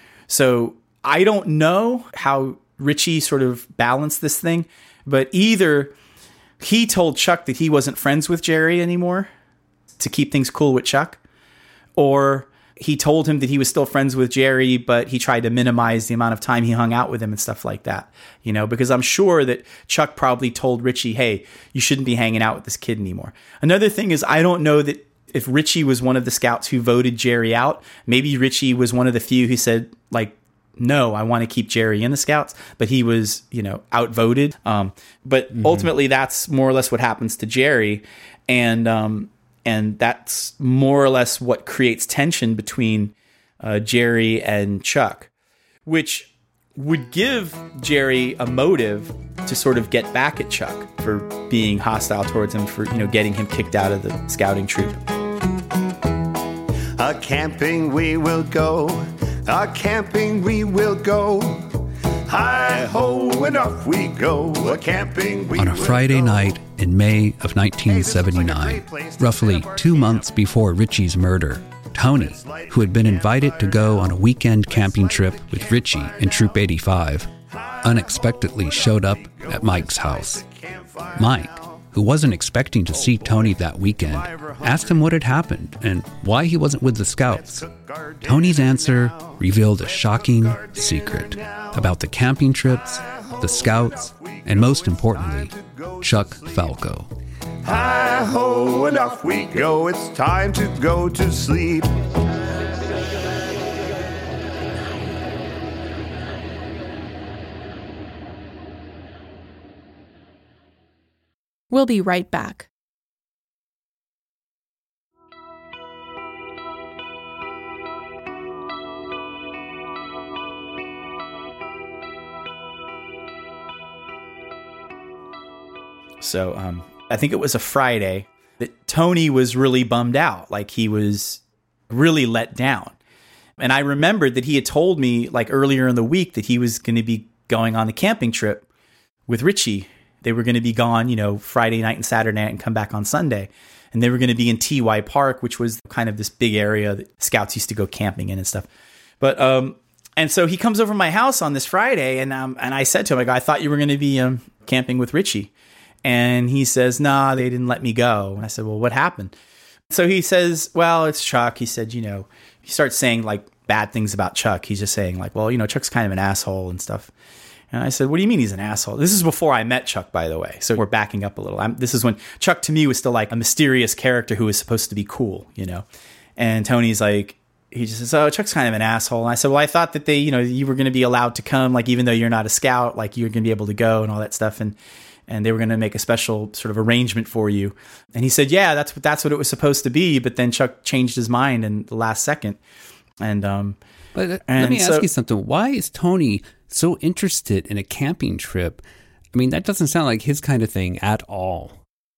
So I don't know how Richie sort of balanced this thing, but either he told Chuck that he wasn't friends with Jerry anymore to keep things cool with Chuck, or he told him that he was still friends with Jerry, but he tried to minimize the amount of time he hung out with him and stuff like that, you know, because I'm sure that Chuck probably told Richie, hey, you shouldn't be hanging out with this kid anymore. Another thing is, I don't know that if Richie was one of the scouts who voted Jerry out, maybe Richie was one of the few who said, like, no, I want to keep Jerry in the scouts, but he was, you know, outvoted. Um, but mm-hmm. ultimately, that's more or less what happens to Jerry. And, um, And that's more or less what creates tension between uh, Jerry and Chuck, which would give Jerry a motive to sort of get back at Chuck for being hostile towards him, for, you know, getting him kicked out of the scouting troop. A camping we will go, a camping we will go. Hi-ho, and off we go, a camping we will go. On a Friday night in May of nineteen seventy-nine, roughly two months before Richie's murder, Tony, who had been invited to go on a weekend camping trip with Richie in Troop eighty-five, unexpectedly showed up at Mike's house. Mike, who wasn't expecting to see Tony that weekend, asked him what had happened and why he wasn't with the scouts. Tony's answer revealed a shocking secret about the camping trips, the scouts, and most importantly, Chuck Falco. Hi-ho, and off we go. It's time to go to sleep. We'll be right back. So um, I think it was a Friday that Tony was really bummed out, like he was really let down. And I remembered that he had told me like earlier in the week that he was going to be going on the camping trip with Richie. They were going to be gone, you know, Friday night and Saturday night and come back on Sunday. And they were going to be in T Y Park, which was kind of this big area that scouts used to go camping in and stuff. But, um, and so he comes over to my house on this Friday, and um, and I said to him, I go, I thought you were going to be um, camping with Richie. And he says, nah, they didn't let me go. And I said, well, what happened? So he says, well, it's Chuck. He said, you know, he starts saying like bad things about Chuck. He's just saying like, well, you know, Chuck's kind of an asshole and stuff. And I said, what do you mean he's an asshole? This is before I met Chuck, by the way. So we're backing up a little. I'm, this is when Chuck to me was still like a mysterious character who was supposed to be cool, you know. And Tony's like, he just says, oh, Chuck's kind of an asshole. And I said, well, I thought that they, you know, you were going to be allowed to come, like even though you're not a scout, like you're going to be able to go and all that stuff. And and they were going to make a special sort of arrangement for you. And he said, yeah, that's what that's what it was supposed to be. But then Chuck changed his mind in the last second. And um, but uh, and let me so, ask you something. Why is Tony so interested in a camping trip? I mean, that doesn't sound like his kind of thing at all.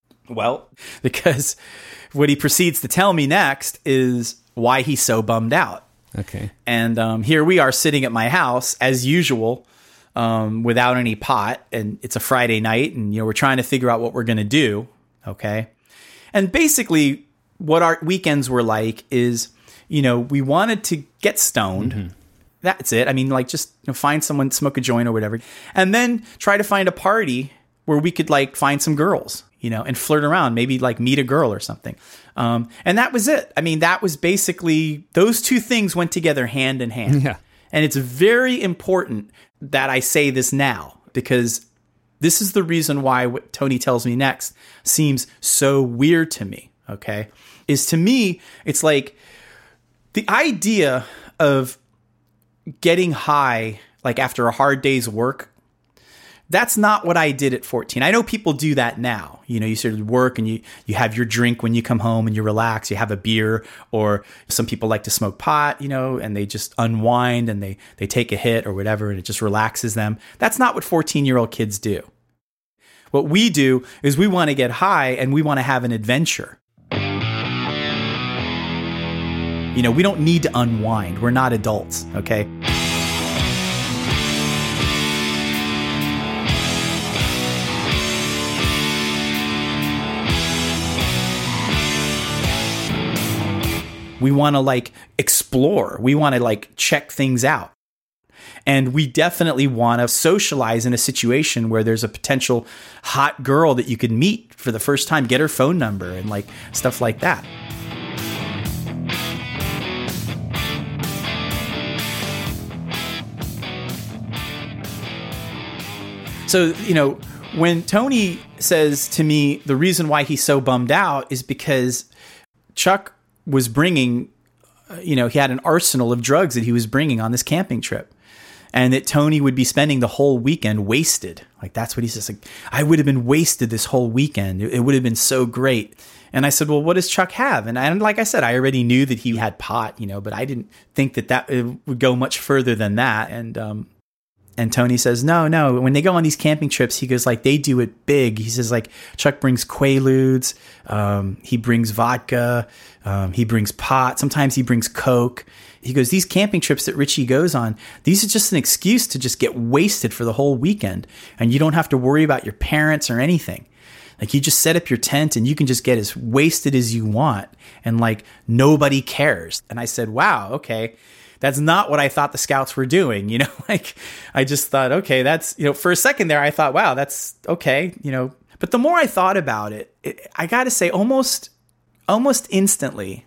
Well, because what he proceeds to tell me next is why he's so bummed out. Okay. And um, here we are sitting at my house as usual, um, without any pot, and it's a Friday night, and you know we're trying to figure out what we're going to do. Okay. And basically, what our weekends were like is, you know, we wanted to get stoned. Mm-hmm. That's it. I mean, like, just you know, find someone, smoke a joint or whatever, and then try to find a party where we could like find some girls, you know, and flirt around, maybe like meet a girl or something. Um, and that was it. I mean, that was basically, those two things went together hand in hand. Yeah. And it's very important that I say this now, because this is the reason why what Tony tells me next seems so weird to me. Okay. Is to me, it's like the idea of getting high, like after a hard day's work. That's not what I did at fourteen. I know people do that now. You know, you sort of work and you, you have your drink when you come home and you relax, you have a beer, or some people like to smoke pot, you know, and they just unwind and they, they take a hit or whatever, and it just relaxes them. That's not what fourteen-year-old kids do. What we do is we want to get high and we want to have an adventure. You know, we don't need to unwind. We're not adults, okay? We want to like explore. We want to like check things out. And we definitely want to socialize in a situation where there's a potential hot girl that you could meet for the first time, get her phone number and like stuff like that. So, you know, when Tony says to me the reason why he's so bummed out is because Chuck was bringing, uh, you know, he had an arsenal of drugs that he was bringing on this camping trip. And that Tony would be spending the whole weekend wasted. Like, that's what he says. Like, I would have been wasted this whole weekend. It, it would have been so great. And I said, well, what does Chuck have? And, I, and like I said, I already knew that he had pot, you know, but I didn't think that that would go much further than that. And, um, and Tony says, no, no. When they go on these camping trips, he goes, like, they do it big. He says, like, Chuck brings Quaaludes. Um, he brings vodka. Um, he brings pot. Sometimes he brings Coke. He goes, these camping trips that Richie goes on, these are just an excuse to just get wasted for the whole weekend. And you don't have to worry about your parents or anything. Like, you just set up your tent and you can just get as wasted as you want. And like, nobody cares. And I said, wow, okay. That's not what I thought the Scouts were doing. You know, like, I just thought, okay, that's, you know, for a second there, I thought, wow, that's okay. You know, but the more I thought about it, it I got to say almost, almost instantly,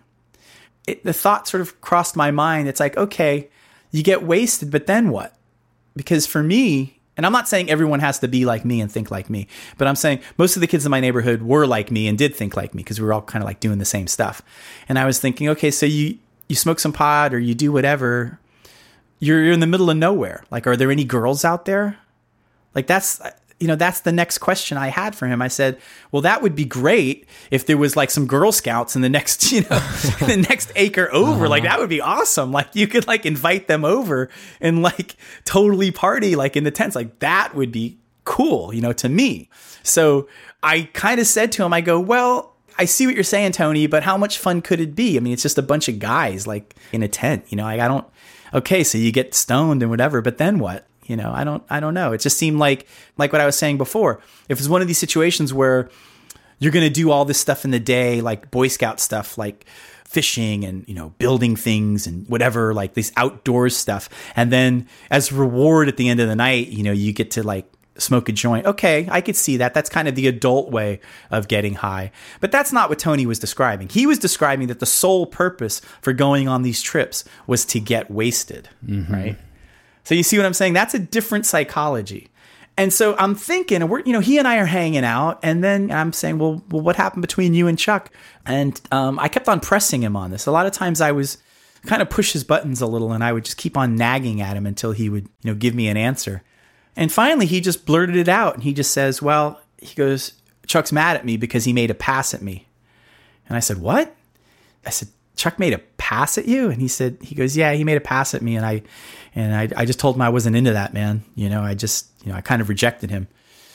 It, the thought sort of crossed my mind. It's like, okay, you get wasted, but then what? Because for me, and I'm not saying everyone has to be like me and think like me, but I'm saying most of the kids in my neighborhood were like me and did think like me because we were all kind of like doing the same stuff. And I was thinking, okay, so you, you smoke some pot or you do whatever, you're, you're in the middle of nowhere. Like, are there any girls out there? Like, that's... You know, that's the next question I had for him. I said, well, that would be great if there was like some Girl Scouts in the next, you know, the next acre over. Uh-huh. Like, that would be awesome. Like, you could like invite them over and like totally party like in the tents. Like, that would be cool, you know, to me. So I kind of said to him, I go, well, I see what you're saying, Tony, but how much fun could it be? I mean, it's just a bunch of guys like in a tent, you know, like, I don't, okay, so you get stoned and whatever, but then what? You know, I don't, I don't know. It just seemed like, like what I was saying before. If it's one of these situations where you're going to do all this stuff in the day, like Boy Scout stuff, like fishing and, you know, building things and whatever, like this outdoors stuff. And then as reward at the end of the night, you know, you get to like smoke a joint. Okay, I could see that. That's kind of the adult way of getting high. But that's not what Tony was describing. He was describing that the sole purpose for going on these trips was to get wasted, mm-hmm. right? So you see what I'm saying? That's a different psychology. And so I'm thinking, we're, you know, he and I are hanging out, and then I'm saying, well, well what happened between you and Chuck? And um, I kept on pressing him on this. A lot of times I was kind of push his buttons a little, and I would just keep on nagging at him until he would, you know, give me an answer. And finally, he just blurted it out, and he just says, well, he goes, Chuck's mad at me because he made a pass at me. And I said, what? I said, Chuck made a pass at you? And he said, he goes, yeah, he made a pass at me. And I, and I, I just told him I wasn't into that, man. You know, I just, you know, I kind of rejected him.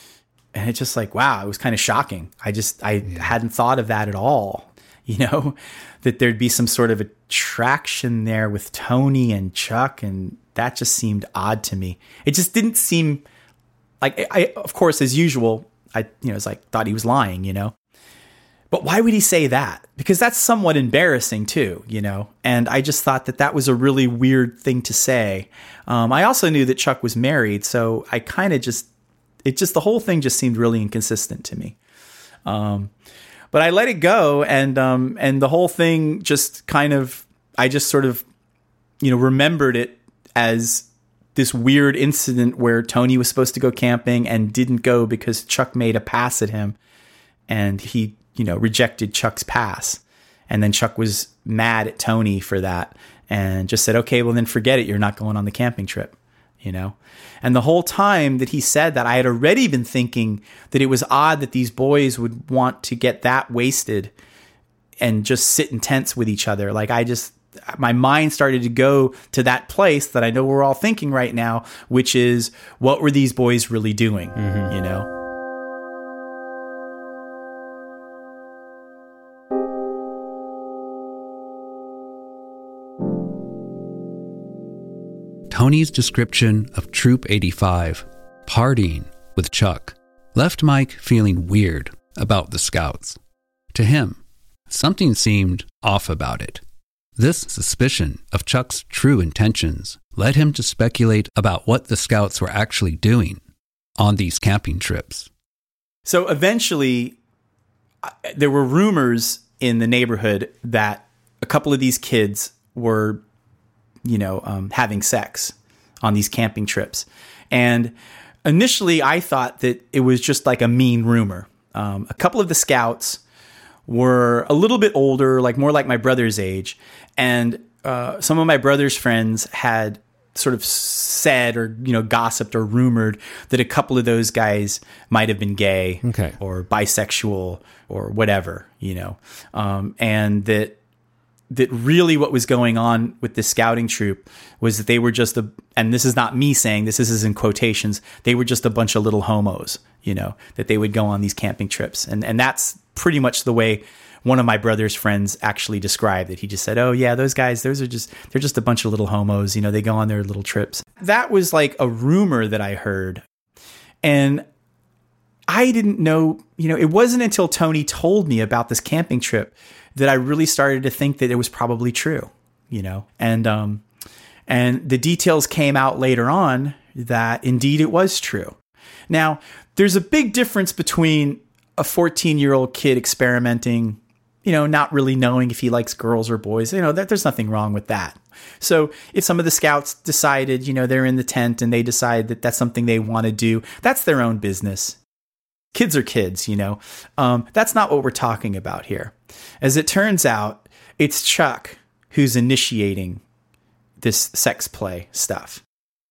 And it's just like, wow, it was kind of shocking. I just, I yeah. hadn't thought of that at all. You know, that there'd be some sort of attraction there with Tony and Chuck. And that just seemed odd to me. It just didn't seem like, I, of course, as usual, I, you know, it's like, thought he was lying, you know. But why would he say that? Because that's somewhat embarrassing too, you know? And I just thought that that was a really weird thing to say. Um, I also knew that Chuck was married, so I kind of just, it just, the whole thing just seemed really inconsistent to me. Um, but I let it go, and um, and the whole thing just kind of, I just sort of, you know, remembered it as this weird incident where Tony was supposed to go camping and didn't go because Chuck made a pass at him, and he, you know, rejected Chuck's pass. And then Chuck was mad at Tony for that and just said, okay, well then forget it. You're not going on the camping trip, you know? And the whole time that he said that, I had already been thinking that it was odd that these boys would want to get that wasted and just sit in tents with each other. Like, I just, my mind started to go to that place that I know we're all thinking right now, which is, what were these boys really doing, mm-hmm. you know? Tony's description of Troop eighty-five, partying with Chuck, left Mike feeling weird about the Scouts. To him, something seemed off about it. This suspicion of Chuck's true intentions led him to speculate about what the Scouts were actually doing on these camping trips. So eventually, there were rumors in the neighborhood that a couple of these kids were, you know, um, having sex on these camping trips. And initially I thought that it was just like a mean rumor. Um, a couple of the scouts were a little bit older, like more like my brother's age. And uh, some of my brother's friends had sort of said or, you know, gossiped or rumored that a couple of those guys might have been gay okay. or bisexual or whatever, you know, um, and that that really what was going on with the scouting troop was that they were just a, and this is not me saying this, this is in quotations, they were just a bunch of little homos, you know, that they would go on these camping trips. And and that's pretty much the way one of my brother's friends actually described it. He just said, oh yeah, those guys, those are just, they're just a bunch of little homos, you know, they go on their little trips. That was like a rumor that I heard. And I didn't know, you know, it wasn't until Tony told me about this camping trip that I really started to think that it was probably true, you know, and, um, and the details came out later on that indeed it was true. Now, there's a big difference between a fourteen year old kid experimenting, you know, not really knowing if he likes girls or boys, you know, that there's nothing wrong with that. So if some of the scouts decided, you know, they're in the tent and they decide that that's something they want to do, that's their own business. Kids are kids, you know, um, that's not what we're talking about here. As it turns out, it's Chuck who's initiating this sex play stuff.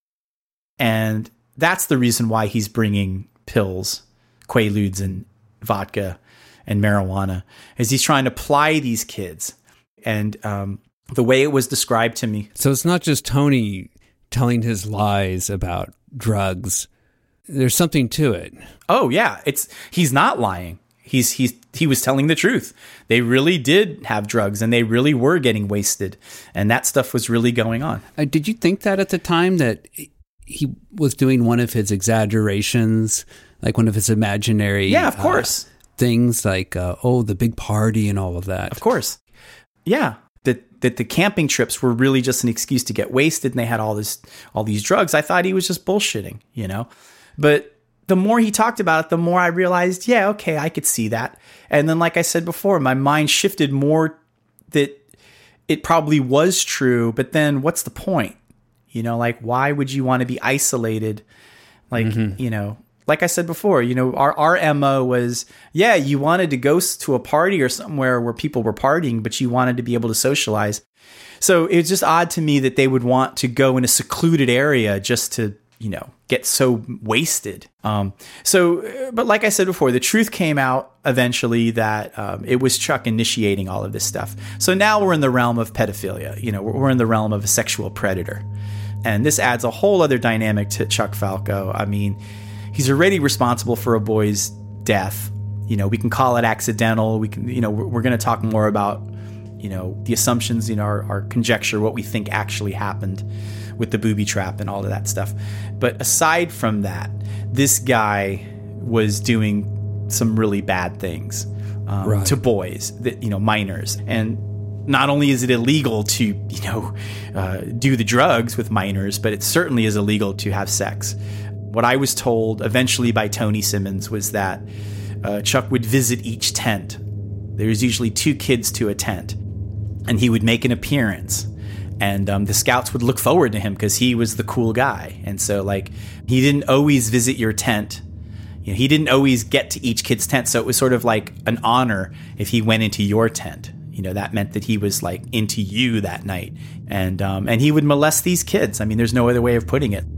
And that's the reason why he's bringing pills, Quaaludes and vodka and marijuana, is he's trying to ply these kids. And um, the way it was described to me. So it's not just Tony telling his lies about drugs. There's something to it. Oh yeah, it's he's not lying. He's he's he was telling the truth. They really did have drugs, and they really were getting wasted, and that stuff was really going on. Uh, did you think that at the time that he was doing one of his exaggerations, like one of his imaginary? Yeah, of course. Uh, things like uh, oh, the big party and all of that. Of course. Yeah. That that the camping trips were really just an excuse to get wasted, and they had all this all these drugs. I thought he was just bullshitting, you know. But the more he talked about it, the more I realized, yeah, okay, I could see that. And then, like I said before, my mind shifted more that it probably was true, but then what's the point? You know, like, why would you want to be isolated? Like, mm-hmm. you know, like I said before, you know, our, our M O was, yeah, you wanted to go to a party or somewhere where people were partying, but you wanted to be able to socialize. So it's just odd to me that they would want to go in a secluded area just to, you know, get so wasted. Um, so, but like I said before, the truth came out eventually that um, it was Chuck initiating all of this stuff. So now we're in the realm of pedophilia. You know, we're, we're in the realm of a sexual predator. And this adds a whole other dynamic to Chuck Falco. I mean, he's already responsible for a boy's death. You know, we can call it accidental. We can, you know, we're, we're going to talk more about, you know, the assumptions, you know, our, our conjecture, what we think actually happened with the booby trap and all of that stuff. But aside from that, this guy was doing some really bad things um, right. to boys, that, you know, minors. And not only is it illegal to, you know, uh, do the drugs with minors, but it certainly is illegal to have sex. What I was told eventually by Tony Simmons was that uh, Chuck would visit each tent. There was usually two kids to a tent, and he would make an appearance. And um, the scouts would look forward to him because he was the cool guy. And so, like, he didn't always visit your tent. You know, he didn't always get to each kid's tent. So it was sort of like an honor if he went into your tent. You know, that meant that he was, like, into you that night. And um, and he would molest these kids. I mean, there's no other way of putting it.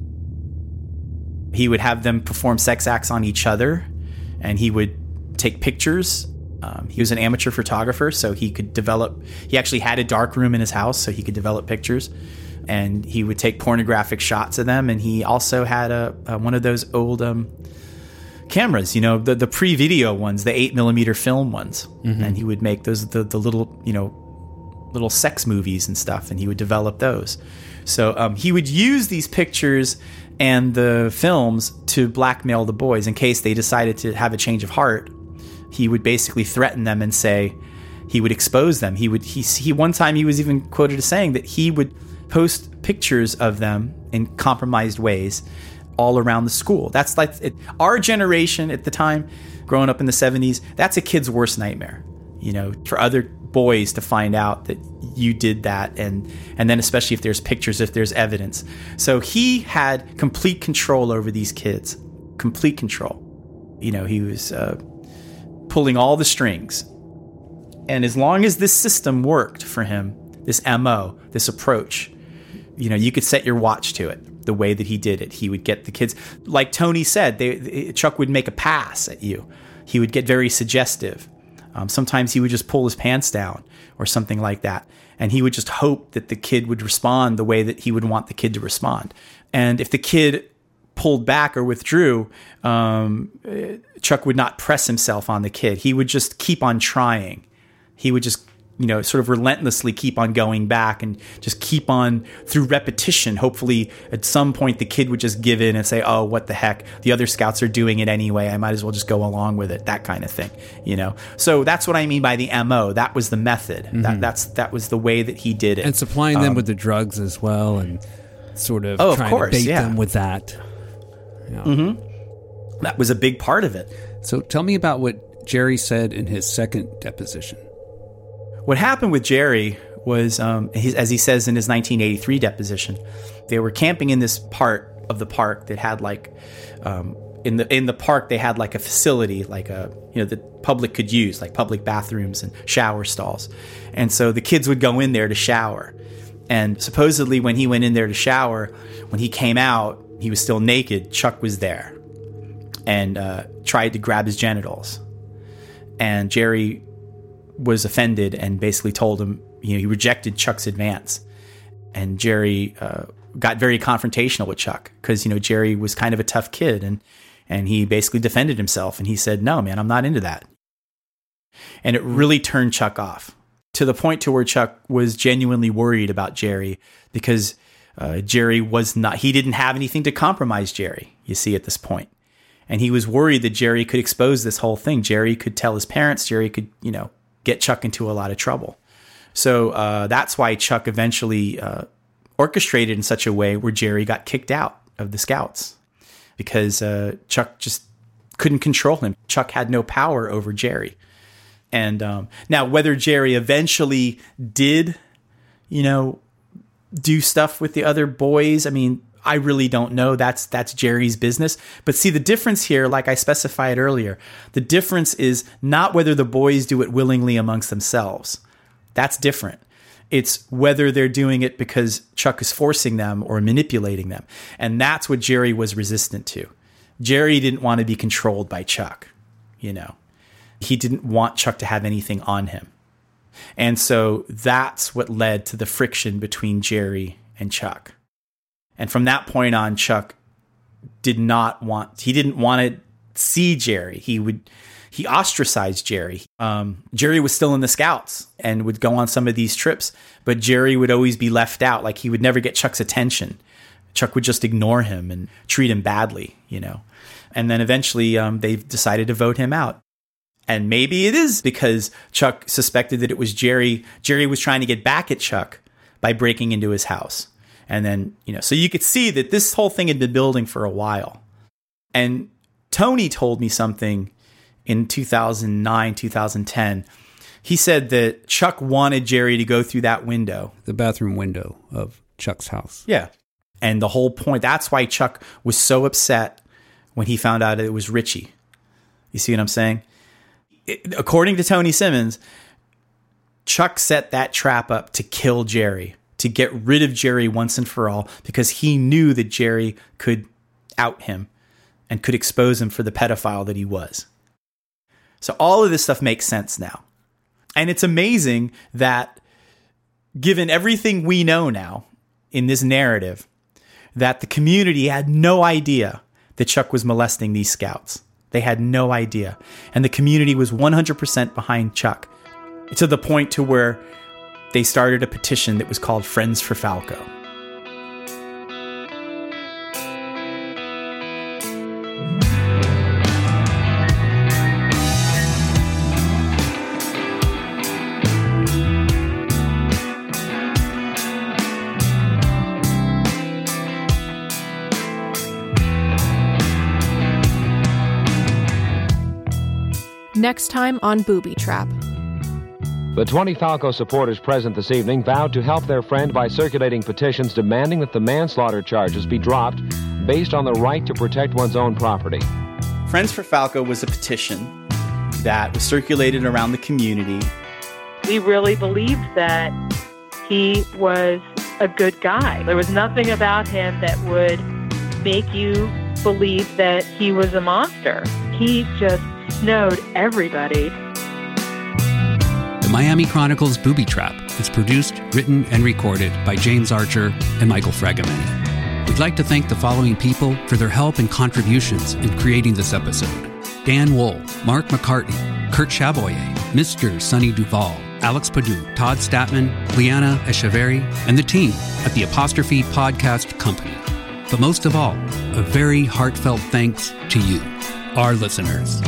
He would have them perform sex acts on each other, and he would take pictures. Um, he was an amateur photographer, so he could develop, he actually had a dark room in his house so he could develop pictures, and he would take pornographic shots of them. And he also had a, a one of those old um, cameras, you know, the, the pre-video ones, the eight millimeter film ones. Mm-hmm. And he would make those, the, the little, you know, little sex movies and stuff, and he would develop those. So um, he would use these pictures and the films to blackmail the boys in case they decided to have a change of heart. He would basically threaten them and say he would expose them. He would he he one time he was even quoted as saying that he would post pictures of them in compromised ways all around the school. That's like it, our generation at the time, growing up in the seventies. That's a kid's worst nightmare. you know, for other boys to find out that you did that, and and then especially if there's pictures, if there's evidence. So he had complete control over these kids, complete control. You know, he was uh, pulling all the strings. And as long as this system worked for him, this M O, this approach, you know, you could set your watch to it, the way that he did it. He would get the kids, like Tony said, they, they, Chuck would make a pass at you. He would get very suggestive. Um, sometimes he would just pull his pants down or something like that. And he would just hope that the kid would respond the way that he would want the kid to respond. And if the kid pulled back or withdrew, um, Chuck would not press himself on the kid. He would just keep on trying. He would just, you know, sort of relentlessly keep on going back and just keep on through repetition. Hopefully at some point the kid would just give in and say, oh, what the heck? The other scouts are doing it anyway. I might as well just go along with it. That kind of thing, you know? So that's what I mean by the M O. That was the method. Mm-hmm. That, that's, that was the way that he did it. And supplying them um, with the drugs as well, and sort of oh, trying of course, to bait yeah. them with that. Yeah. Mm-hmm. That was a big part of it. So tell me about what Jerry said in his second deposition. What happened with Jerry was, um, his, as he says in his nineteen eighty-three deposition, they were camping in this part of the park that had like, um, in the in the park they had like a facility, like a, you know, the public could use, like public bathrooms and shower stalls, and so the kids would go in there to shower, and supposedly when he went in there to shower, when he came out, he was still naked. Chuck was there, and uh, tried to grab his genitals, and Jerry was offended and basically told him, you know, he rejected Chuck's advance. And Jerry uh, got very confrontational with Chuck because, you know, Jerry was kind of a tough kid, and and he basically defended himself, and he said, no, man, I'm not into that. And it really turned Chuck off to the point to where Chuck was genuinely worried about Jerry because uh, Jerry was not, he didn't have anything to compromise Jerry, you see, at this point. And he was worried that Jerry could expose this whole thing. Jerry could tell his parents, Jerry could, you know, get Chuck into a lot of trouble. So uh, that's why Chuck eventually uh, orchestrated in such a way where Jerry got kicked out of the Scouts because uh, Chuck just couldn't control him. Chuck had no power over Jerry. And um, now whether Jerry eventually did, you know, do stuff with the other boys, I mean, I really don't know. That's that's Jerry's business. But see, the difference here, like I specified earlier, the difference is not whether the boys do it willingly amongst themselves. That's different. It's whether they're doing it because Chuck is forcing them or manipulating them. And that's what Jerry was resistant to. Jerry didn't want to be controlled by Chuck, you know. He didn't want Chuck to have anything on him. And so that's what led to the friction between Jerry and Chuck. And from that point on, Chuck did not want, he didn't want to see Jerry. He would, he ostracized Jerry. Um, Jerry was still in the Scouts and would go on some of these trips, but Jerry would always be left out. Like he would never get Chuck's attention. Chuck would just ignore him and treat him badly, you know. And then eventually um, they decided to vote him out. And maybe it is because Chuck suspected that it was Jerry. Jerry was trying to get back at Chuck by breaking into his house. And then, you know, so you could see that this whole thing had been building for a while. And Tony told me something in two thousand nine, two thousand ten. He said that Chuck wanted Jerry to go through that window. The bathroom window of Chuck's house. Yeah. And the whole point, that's why Chuck was so upset when he found out it was Richie. You see what I'm saying? It, according to Tony Simmons, Chuck set that trap up to kill Jerry, to get rid of Jerry once and for all, because he knew that Jerry could out him and could expose him for the pedophile that he was. So all of this stuff makes sense now. And it's amazing that given everything we know now in this narrative, that the community had no idea that Chuck was molesting these Scouts. They had no idea. And the community was one hundred percent behind Chuck, to the point to where they started a petition that was called Friends for Falco. Next time on Booby Trap. The twenty Falco supporters present this evening vowed to help their friend by circulating petitions demanding that the manslaughter charges be dropped based on the right to protect one's own property. Friends for Falco was a petition that was circulated around the community. We really believed that he was a good guy. There was nothing about him that would make you believe that he was a monster. He just snowed everybody. The Miami Chronicles Booby Trap is produced, written, and recorded by James Archer and Michael Fragamini. We'd like to thank the following people for their help and contributions in creating this episode. Dan Wohl, Mark McCartney, Kurt Chaboyer, Mister Sonny Duval, Alex Padu, Todd Statman, Liana Echeverry, and the team at the Apostrophe Podcast Company. But most of all, a very heartfelt thanks to you, our listeners.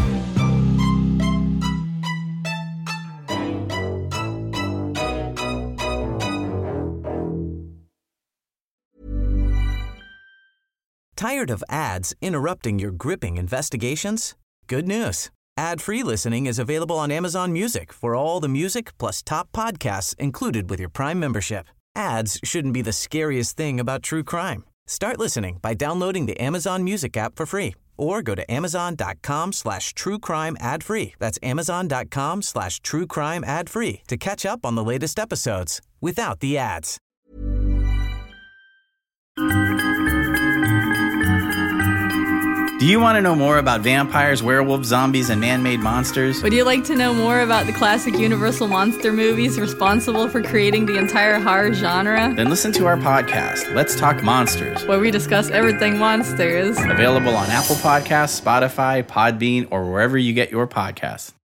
Tired of ads interrupting your gripping investigations? Good news. Ad-free listening is available on Amazon Music for all the music plus top podcasts included with your Prime membership. Ads shouldn't be the scariest thing about true crime. Start listening by downloading the Amazon Music app for free or go to amazon.com slash true crime ad free. That's amazon.com slash true crime ad free to catch up on the latest episodes without the ads. Do you want to know more about vampires, werewolves, zombies, and man-made monsters? Would you like to know more about the classic Universal monster movies responsible for creating the entire horror genre? Then listen to our podcast, Let's Talk Monsters, where we discuss everything monsters. Available on Apple Podcasts, Spotify, Podbean, or wherever you get your podcasts.